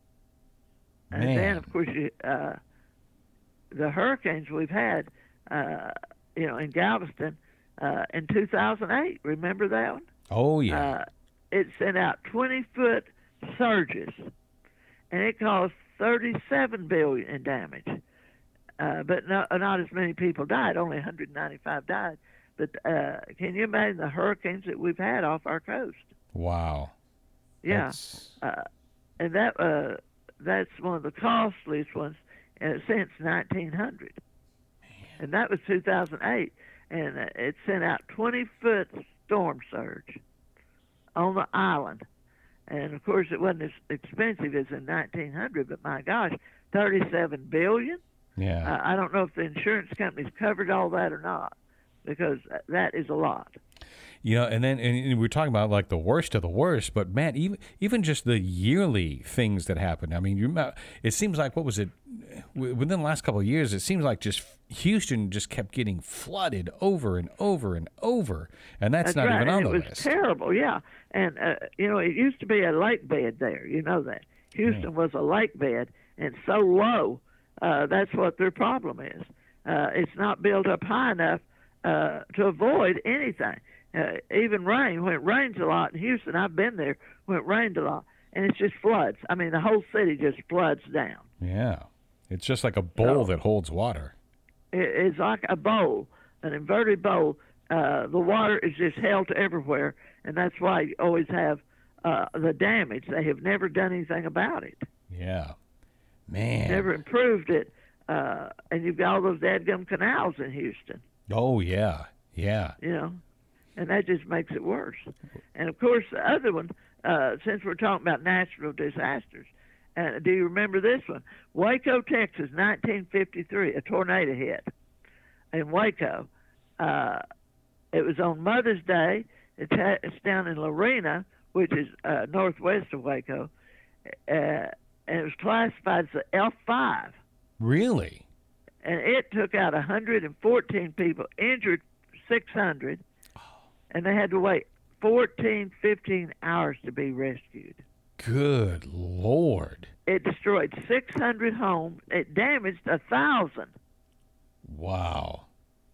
Speaker 3: And
Speaker 4: Man.
Speaker 3: then, of course, the hurricanes we've had, in Galveston in 2008. Remember that one?
Speaker 4: Oh, yeah.
Speaker 3: It sent out 20-foot surges, and it caused $37 billion in damage. But not as many people died. Only 195 died. But can you imagine the hurricanes that we've had off our coast?
Speaker 4: Wow.
Speaker 3: Yeah, and that's one of the costliest ones since 1900. And that was 2008, and it sent out 20-foot storm surge on the island. And of course, it wasn't as expensive as in 1900, but my gosh, $37 billion.
Speaker 4: Yeah.
Speaker 3: I don't know if the insurance companies covered all that or not, because that is a lot.
Speaker 4: And we're talking about like the worst of the worst, but man, even just the yearly things that happen. I mean, it seems like, what was it, within the last couple of years, it seems like just Houston just kept getting flooded over and over and over, and that's not
Speaker 3: right.
Speaker 4: even on
Speaker 3: and
Speaker 4: the
Speaker 3: it was
Speaker 4: list.
Speaker 3: Terrible, yeah. And it used to be a lake bed there. You know that Houston was a lake bed, and so low. That's what their problem is. It's not built up high enough to avoid anything. Even rain, when it rains a lot in Houston, I've been there when it rained a lot, and it just floods. I mean, the whole city just floods down.
Speaker 4: Yeah. It's just like a bowl that holds water.
Speaker 3: It's like a bowl, an inverted bowl. The water is just held to everywhere, and that's why you always have the damage. They have never done anything about it.
Speaker 4: Yeah. Man.
Speaker 3: Never improved it. And you've got all those dadgum canals in Houston.
Speaker 4: Oh, yeah. Yeah.
Speaker 3: And that just makes it worse. And, of course, the other one, since we're talking about natural disasters, do you remember this one? Waco, Texas, 1953, a tornado hit in Waco. It was on Mother's Day. It's down in Lorena, which is northwest of Waco, and it was classified as an F5.
Speaker 4: Really?
Speaker 3: And it took out 114 people, injured 600, and they had to wait 15 hours to be rescued.
Speaker 4: Good Lord.
Speaker 3: It destroyed 600 homes. It damaged 1,000.
Speaker 4: Wow.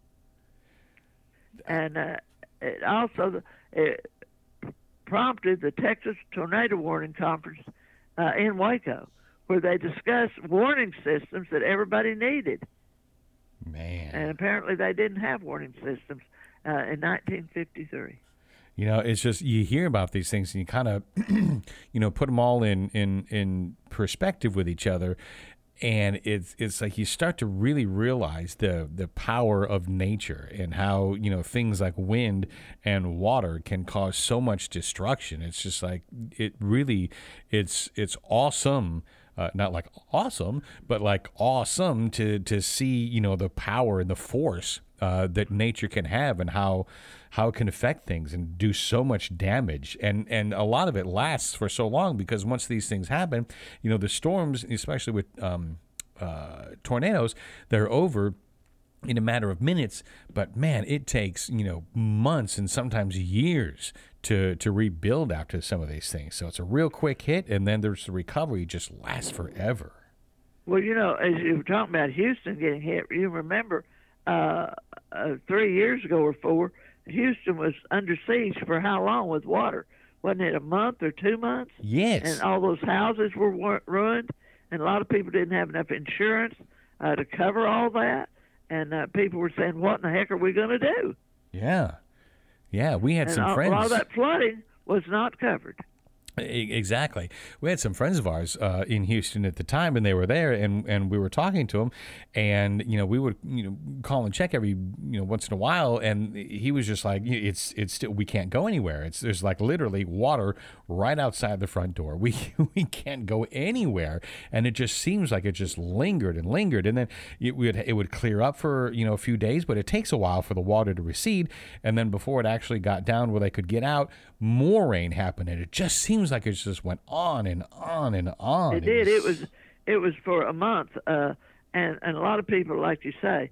Speaker 3: And it also prompted the Texas Tornado Warning Conference in Waco, where they discussed warning systems that everybody needed.
Speaker 4: Man.
Speaker 3: And apparently they didn't have warning systems in 1953.
Speaker 4: It's just, you hear about these things and you kind of, put them all in perspective with each other. And it's like you start to really realize the power of nature and how, things like wind and water can cause so much destruction. It's just like, it's awesome. Not like awesome, but like awesome to see, the power and the force that nature can have and how it can affect things and do so much damage. And a lot of it lasts for so long because once these things happen, the storms, especially with tornadoes, they're over in a matter of minutes. But man, it takes, months and sometimes years to rebuild after some of these things. So it's a real quick hit, and then there's the recovery just lasts forever.
Speaker 3: Well, as you were talking about Houston getting hit, you remember 3 years ago or 4, Houston was under siege for how long with water? Wasn't it a month or 2 months?
Speaker 4: Yes.
Speaker 3: And all those houses were ruined, and a lot of people didn't have enough insurance to cover all that. And people were saying, what in the heck are we going to do?
Speaker 4: Yeah. Yeah, we had some friends.
Speaker 3: A lot of that flooding was not covered.
Speaker 4: Exactly. We had some friends of ours in Houston at the time, and they were there, and we were talking to them, and we would call and check every once in a while, and he was just like, it's still, we can't go anywhere. There's like literally water right outside the front door. We can't go anywhere, and it just seems like it just lingered, and then it would clear up for a few days, but it takes a while for the water to recede, and then before it actually got down where they could get out, more rain happened, and it just seems like it just went on and on and on.
Speaker 3: It did. It was for a month, and a lot of people, like you say,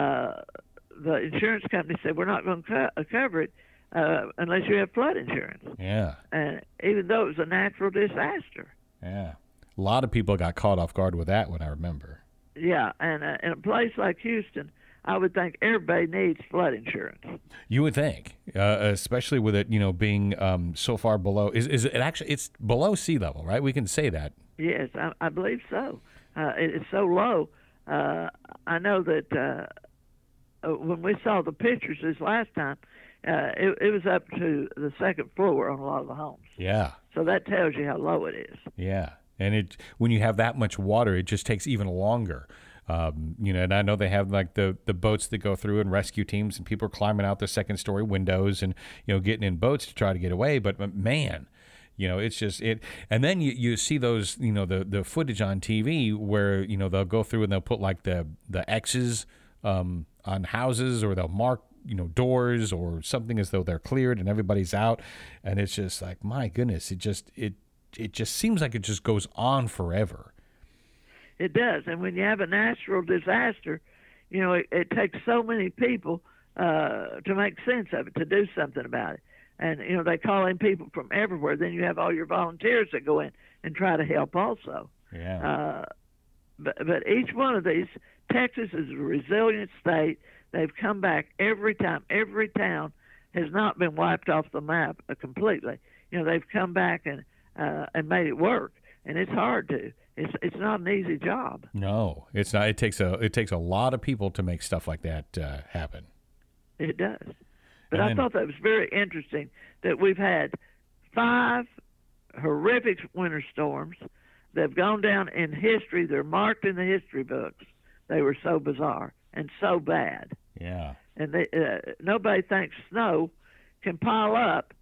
Speaker 3: the insurance company said we're not going to cover it unless you have flood insurance.
Speaker 4: Yeah.
Speaker 3: And even though it was a natural disaster.
Speaker 4: Yeah. A lot of people got caught off guard with that one, I remember.
Speaker 3: Yeah, and in a place like Houston, I would think everybody needs flood insurance.
Speaker 4: You would think, especially with it, being so far below. Is it actually? It's below sea level, right? We can say that.
Speaker 3: Yes, I believe so. It's so low. I know that when we saw the pictures this last time, it was up to the second floor on a lot of the homes.
Speaker 4: Yeah.
Speaker 3: So that tells you how low it is.
Speaker 4: Yeah, and when you have that much water, it just takes even longer. And I know they have like the boats that go through and rescue teams, and people are climbing out the second story windows and getting in boats to try to get away. But man, it's just it. And then you see those the footage on TV where they'll go through and they'll put like the X's on houses, or they'll mark doors or something as though they're cleared and everybody's out, and it's just like, my goodness, it just seems like it just goes on forever.
Speaker 3: It does, and when you have a natural disaster, it takes so many people to make sense of it, to do something about it. And they call in people from everywhere. Then you have all your volunteers that go in and try to help also.
Speaker 4: Yeah.
Speaker 3: But each one of these, Texas is a resilient state. They've come back every time. Every town has not been wiped off the map completely. They've come back and made it work, and it's hard to. It's not an easy job.
Speaker 4: No, it's not. It takes a lot of people to make stuff like that happen.
Speaker 3: It does. But I thought that was very interesting that we've had 5 horrific winter storms that have gone down in history. They're marked in the history books. They were so bizarre and so bad.
Speaker 4: Yeah.
Speaker 3: And nobody thinks snow can pile up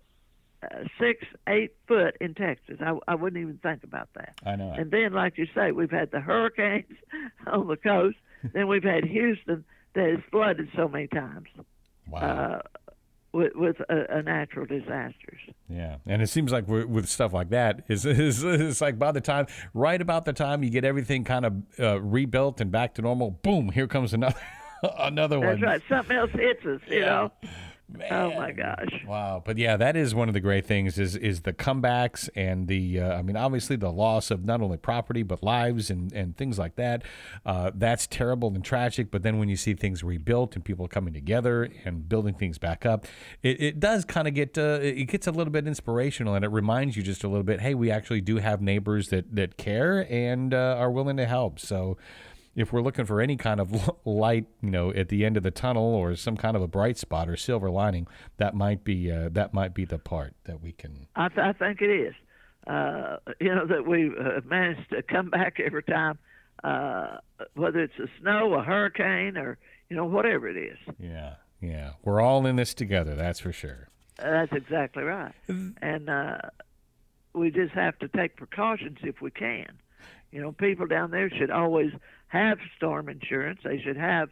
Speaker 3: 6-8 foot in Texas. I wouldn't even think about that.
Speaker 4: I know.
Speaker 3: And then, like you say, we've had the hurricanes on the coast. Then we've had Houston that has flooded so many times.
Speaker 4: Wow.
Speaker 3: With natural disasters.
Speaker 4: Yeah, and it seems like with stuff like that, it's like right about the time you get everything kind of rebuilt and back to normal, boom, here comes another one.
Speaker 3: That's right. Something else hits us,
Speaker 4: Man.
Speaker 3: Oh my gosh!
Speaker 4: Wow, but yeah, that is one of the great things is the comebacks and the obviously the loss of not only property but lives and things like that. That's terrible and tragic. But then when you see things rebuilt and people coming together and building things back up, it does kind of it gets a little bit inspirational, and it reminds you just a little bit. Hey, we actually do have neighbors that care and are willing to help. So, if we're looking for any kind of light, at the end of the tunnel, or some kind of a bright spot or silver lining, that might be the part that we can.
Speaker 3: I think it is. That we managed to come back every time, whether it's a snow, a hurricane, or whatever it is.
Speaker 4: Yeah. We're all in this together. That's for sure.
Speaker 3: That's exactly right. And we just have to take precautions if we can. People down there should always have storm insurance. They should have,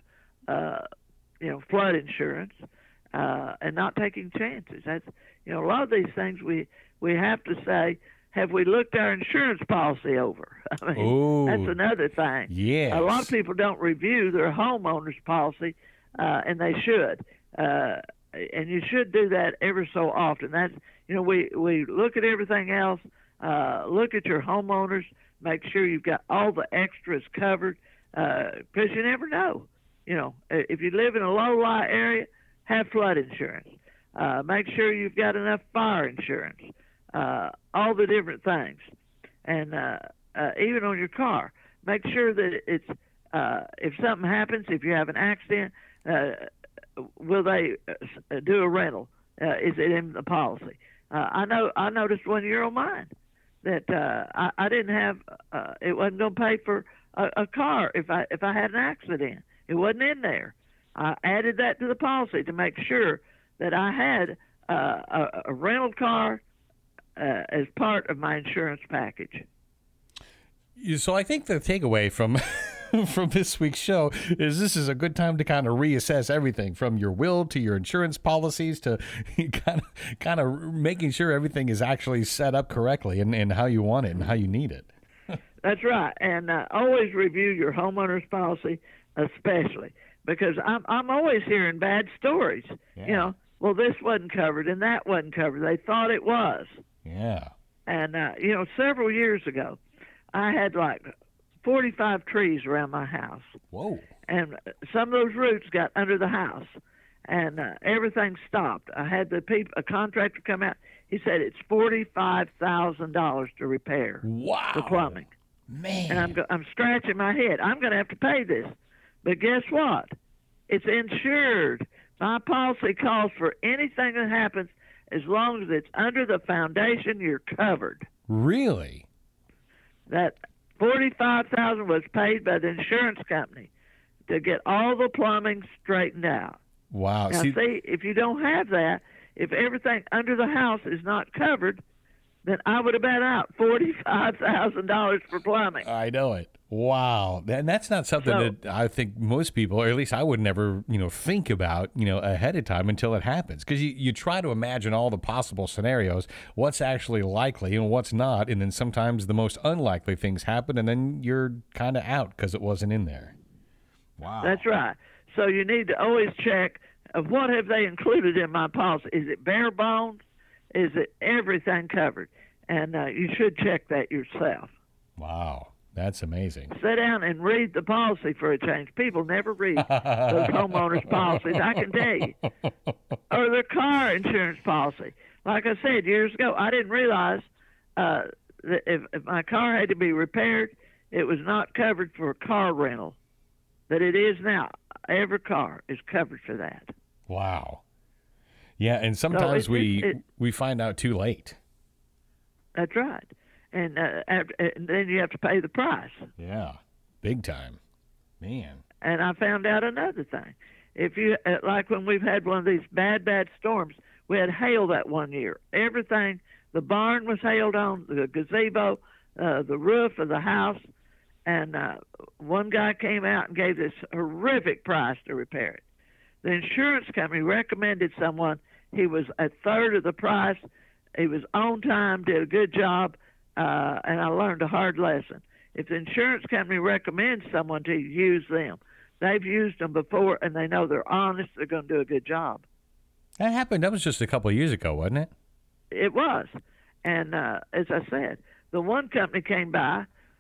Speaker 3: flood insurance, and not taking chances. That's, a lot of these things we have to say, have we looked our insurance policy over? I mean, that's another thing.
Speaker 4: Yes.
Speaker 3: A lot of people don't review their homeowner's policy, and they should. And you should do that every so often. That's, we look at everything else, look at your homeowners, make sure you've got all the extras covered, because you never know. If you live in a low-lie area, have flood insurance. Make sure you've got enough fire insurance, all the different things. And even on your car, make sure that it's, if something happens, if you have an accident, will they do a rental? Is it in the policy? I noticed 1 year on mine that I didn't have. It wasn't going to pay for a car if I had an accident. It wasn't in there. I added that to the policy to make sure that I had a rental car as part of my insurance package.
Speaker 4: So I think the takeaway from from this week's show is this is a good time to kind of reassess everything from your will to your insurance policies to kind of making sure everything is actually set up correctly and how you want it and how you need it.
Speaker 3: That's right, and always review your homeowner's policy, especially because I'm always hearing bad stories.
Speaker 4: Yeah.
Speaker 3: You know, well, this wasn't covered and that wasn't covered. They thought it was.
Speaker 4: Yeah.
Speaker 3: And you know, several years ago, I had like 45 trees around my house.
Speaker 4: Whoa.
Speaker 3: And some of those roots got under the house, and everything stopped. I had a contractor come out. He said it's $45,000 to repair the plumbing.
Speaker 4: Man.
Speaker 3: And I'm scratching my head. I'm going to have to pay this. But guess what? It's insured. My policy calls for anything that happens as long as it's under the foundation, you're covered.
Speaker 4: Really?
Speaker 3: That $45,000 was paid by the insurance company to get all the plumbing straightened out.
Speaker 4: Wow.
Speaker 3: Now, see, if you don't have that, if everything under the house is not covered, then I would have been out $45,000 for plumbing.
Speaker 4: I know it. Wow. And that's not something that I think most people, or at least I would never, think about, ahead of time until it happens. Because you try to imagine all the possible scenarios, what's actually likely and what's not. And then sometimes the most unlikely things happen, and then you're kind of out because it wasn't in there. Wow.
Speaker 3: That's right. So you need to always check, what have they included in my policy? Is it bare bones? Is it everything covered? And you should check that yourself.
Speaker 4: Wow. That's amazing.
Speaker 3: Sit down and read the policy for a change. People never read those homeowners' policies, I can tell you. Or their car insurance policy. Like I said years ago, I didn't realize that if my car had to be repaired, it was not covered for car rental. But it is now. Every car is covered for that.
Speaker 4: Wow. Yeah, and sometimes we find out too late.
Speaker 3: That's right. And then you have to pay the price.
Speaker 4: Yeah, big time. Man.
Speaker 3: And I found out another thing. If you, like when we've had one of these bad storms, we had hail that 1 year. Everything, the barn was hailed on, the gazebo, the roof of the house, and one guy came out and gave this horrific price to repair it. The insurance company recommended someone. He was a third of the price. He was on time, did a good job, and I learned a hard lesson. If the insurance company recommends someone to use them, they've used them before, and they know they're honest, they're going to do a good job.
Speaker 4: That happened. That was just a couple of years ago, wasn't it?
Speaker 3: It was. And as I said, the one company came by,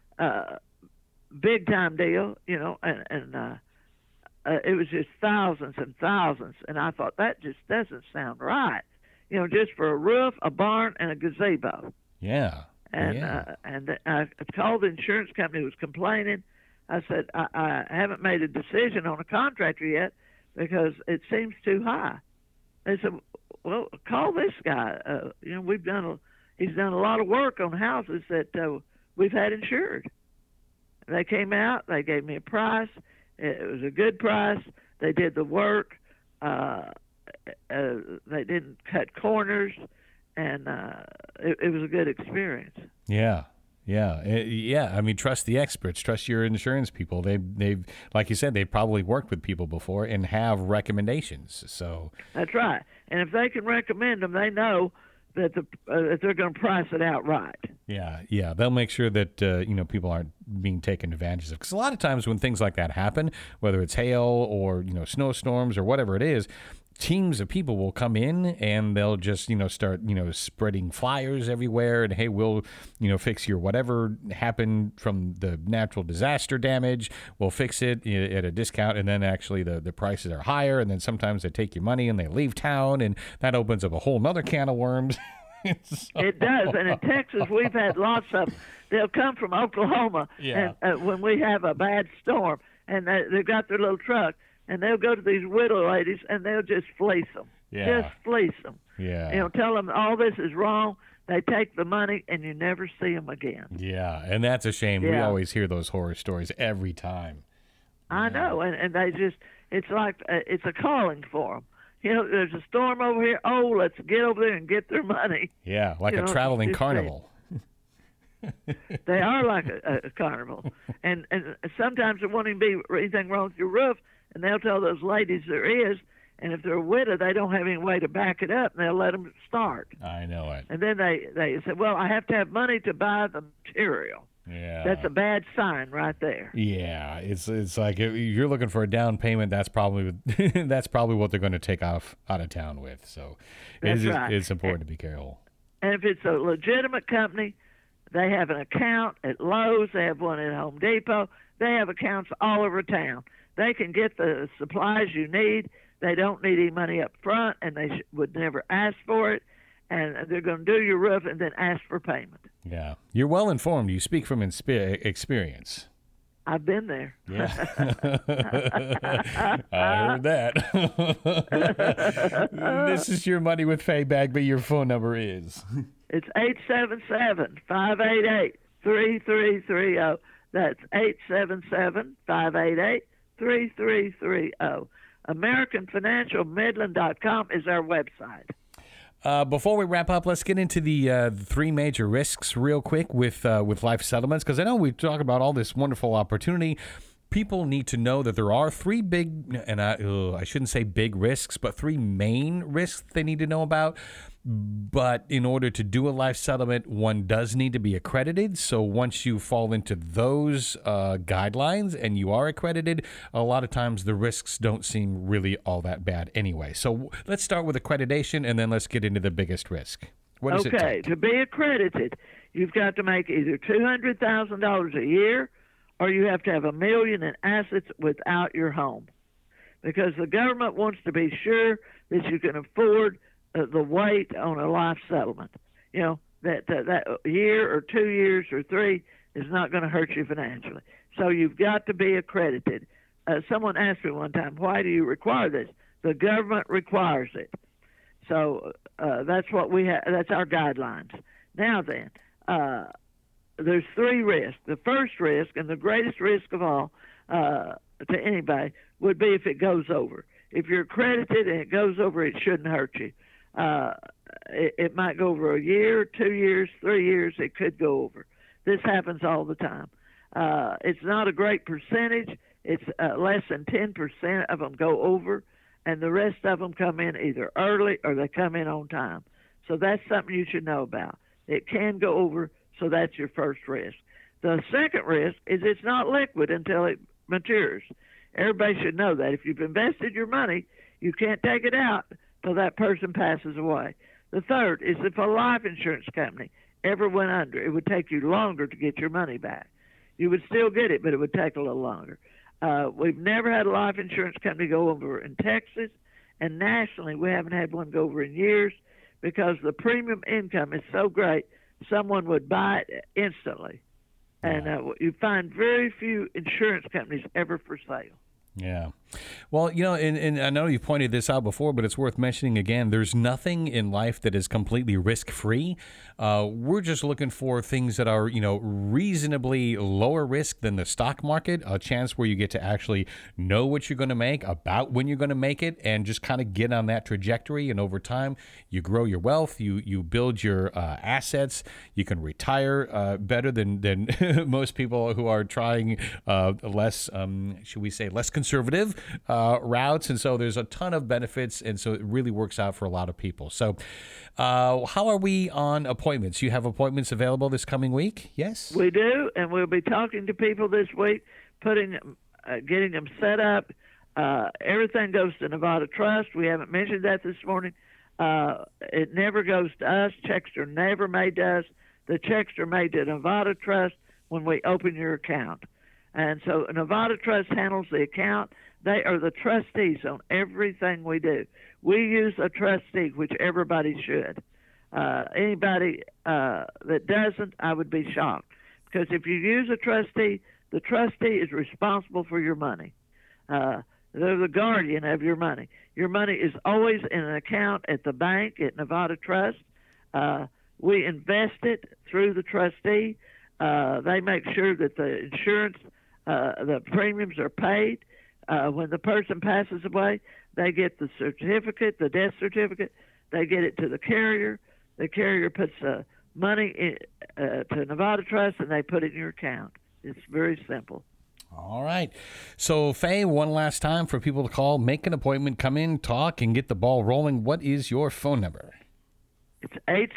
Speaker 3: big-time deal, and it was just thousands and thousands, and I thought, that just doesn't sound right. Just for a roof, a barn, and a gazebo.
Speaker 4: Yeah.
Speaker 3: And I called the insurance company who was complaining. I said, I haven't made a decision on a contractor yet because it seems too high. They said, well, call this guy. He's done a lot of work on houses that we've had insured. They came out. They gave me a price. It was a good price. They did the work. They didn't cut corners, and it was a good experience.
Speaker 4: Yeah. I mean, trust the experts. Trust your insurance people. They've, like you said, they've probably worked with people before and have recommendations. So
Speaker 3: that's right. And if they can recommend them, they know that they're going to price it out right.
Speaker 4: Yeah. They'll make sure that people aren't being taken advantage of. Because a lot of times when things like that happen, whether it's hail or snowstorms or whatever it is, teams of people will come in and they'll just start spreading flyers everywhere and, hey, we'll fix your whatever happened from the natural disaster damage, we'll fix it at a discount, and then actually the prices are higher, and then sometimes they take your money and they leave town, and that opens up a whole nother can of worms.
Speaker 3: It does. And in Texas we've had lots of, they'll come from Oklahoma and when we have a bad storm, and they've got their little truck, and they'll go to these widow ladies, and they'll just fleece them.
Speaker 4: Yeah.
Speaker 3: Just fleece them.
Speaker 4: Yeah.
Speaker 3: Tell them all this is wrong. They take the money, and you never see them again.
Speaker 4: Yeah, and that's a shame. We
Speaker 3: Yeah.
Speaker 4: always hear those horror stories every time.
Speaker 3: I know, and they just, it's like, it's a calling for them. There's a storm over here. Oh, let's get over there and get their money.
Speaker 4: Yeah, like a traveling carnival.
Speaker 3: They are like a carnival. And sometimes there won't even be anything wrong with your roof, and they'll tell those ladies there is, and if they're a widow, they don't have any way to back it up, and they'll let them start.
Speaker 4: I know it.
Speaker 3: And then they say, well, I have to have money to buy the material.
Speaker 4: Yeah.
Speaker 3: That's a bad sign right there.
Speaker 4: Yeah, it's like if you're looking for a down payment. That's probably what they're going to take out of town with. So
Speaker 3: That's right.
Speaker 4: It's important to be careful.
Speaker 3: And if it's a legitimate company, they have an account at Lowe's. They have one at Home Depot. They have accounts all over town. They can get the supplies you need. They don't need any money up front, and they would never ask for it. And they're going to do your roof and then ask for payment.
Speaker 4: Yeah, you're well informed. You speak from experience.
Speaker 3: I've been there.
Speaker 4: Yeah, I heard that. This is Your Money with Faye Bagby. Your phone number is?
Speaker 3: It's 877-588-3330. That's 877-588-3330. AmericanFinancialMidland.com is our website.
Speaker 4: Before we wrap up, let's get into the three major risks real quick with life settlements, because I know we talk about all this wonderful opportunity. People need to know that there are three big, and I shouldn't say big risks, but three main risks they need to know about. But in order to do a life settlement, one does need to be accredited. So once you fall into those guidelines and you are accredited, a lot of times the risks don't seem really all that bad anyway. So let's start with accreditation, and then let's get into the biggest risk. What does it take?
Speaker 3: To be accredited, you've got to make either $200,000 a year, or you have to have $1 million in assets without your home, because the government wants to be sure that you can afford the weight on a life settlement. That year or 2 years or 3 is not going to hurt you financially. So you've got to be accredited. Someone asked me one time, why do you require this? The government requires it. So that's what we have. That's our guidelines. Now then, there's three risks. The first risk, and the greatest risk of all to anybody, would be if it goes over. If you're accredited and it goes over, it shouldn't hurt you. It might go over a year, 2 years, 3 years. It could go over. This happens all the time. It's not a great percentage. It's less than 10% of them go over, and the rest of them come in either early or they come in on time. So that's something you should know about. It can go over, so that's your first risk. The second risk is it's not liquid until it matures. Everybody should know that. If you've invested your money, you can't take it out till that person passes away. The third is if a life insurance company ever went under, it would take you longer to get your money back. You would still get it, but it would take a little longer. We've never had a life insurance company go over in Texas, and nationally we haven't had one go over in years because the premium income is so great, someone would buy it instantly. And you find very few insurance companies ever for sale.
Speaker 4: Yeah. Well, and I know you pointed this out before, but it's worth mentioning again. There's nothing in life that is completely risk-free. We're just looking for things that are, reasonably lower risk than the stock market, a chance where you get to actually know what you're going to make, about when you're going to make it, and just kind of get on that trajectory. And over time, you grow your wealth, you build your assets, you can retire better than most people who are trying less, should we say, less conservative routes. And so there's a ton of benefits, and so it really works out for a lot of people. So how are we on appointments? You have appointments available this coming week? Yes?
Speaker 3: We do, and we'll be talking to people this week, getting them set up. Everything goes to Nevada Trust. We haven't mentioned that this morning. It never goes to us. Checks are never made to us. The checks are made to Nevada Trust when we open your account. And so Nevada Trust handles the account. They are the trustees on everything we do. We use a trustee, which everybody should. Anybody that doesn't, I would be shocked. Because if you use a trustee, the trustee is responsible for your money. They're the guardian of your money. Your money is always in an account at the bank, at Nevada Trust. We invest it through the trustee. They make sure that the insurance, the premiums are paid. When the person passes away, they get the certificate, the death certificate. They get it to the carrier. The carrier puts money to Nevada Trust, and they put it in your account. It's very simple.
Speaker 4: All right. So, Faye, one last time for people to call, make an appointment, come in, talk, and get the ball rolling. What is your phone number?
Speaker 3: It's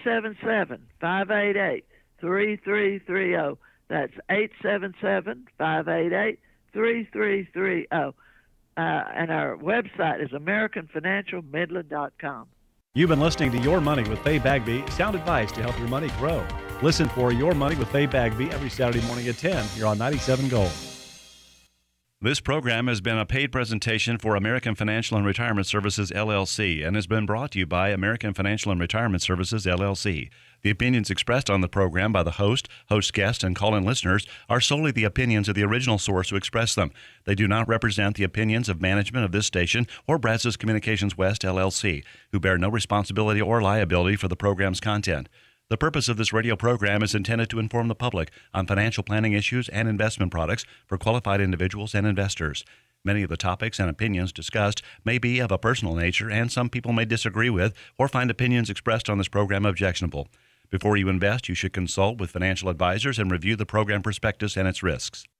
Speaker 3: 877-588-3330. That's 877-588-3330. And our website is AmericanFinancialMidland.com.
Speaker 2: You've been listening to Your Money with Faye Bagby, sound advice to help your money grow. Listen for Your Money with Faye Bagby every Saturday morning at 10 here on 97 Gold.
Speaker 1: This program has been a paid presentation for American Financial and Retirement Services, LLC, and has been brought to you by American Financial and Retirement Services, LLC. The opinions expressed on the program by the host guests, and call-in listeners are solely the opinions of the original source who expressed them. They do not represent the opinions of management of this station or Brazos Communications West, LLC, who bear no responsibility or liability for the program's content. The purpose of this radio program is intended to inform the public on financial planning issues and investment products for qualified individuals and investors. Many of the topics and opinions discussed may be of a personal nature, and some people may disagree with or find opinions expressed on this program objectionable. Before you invest, you should consult with financial advisors and review the program prospectus and its risks.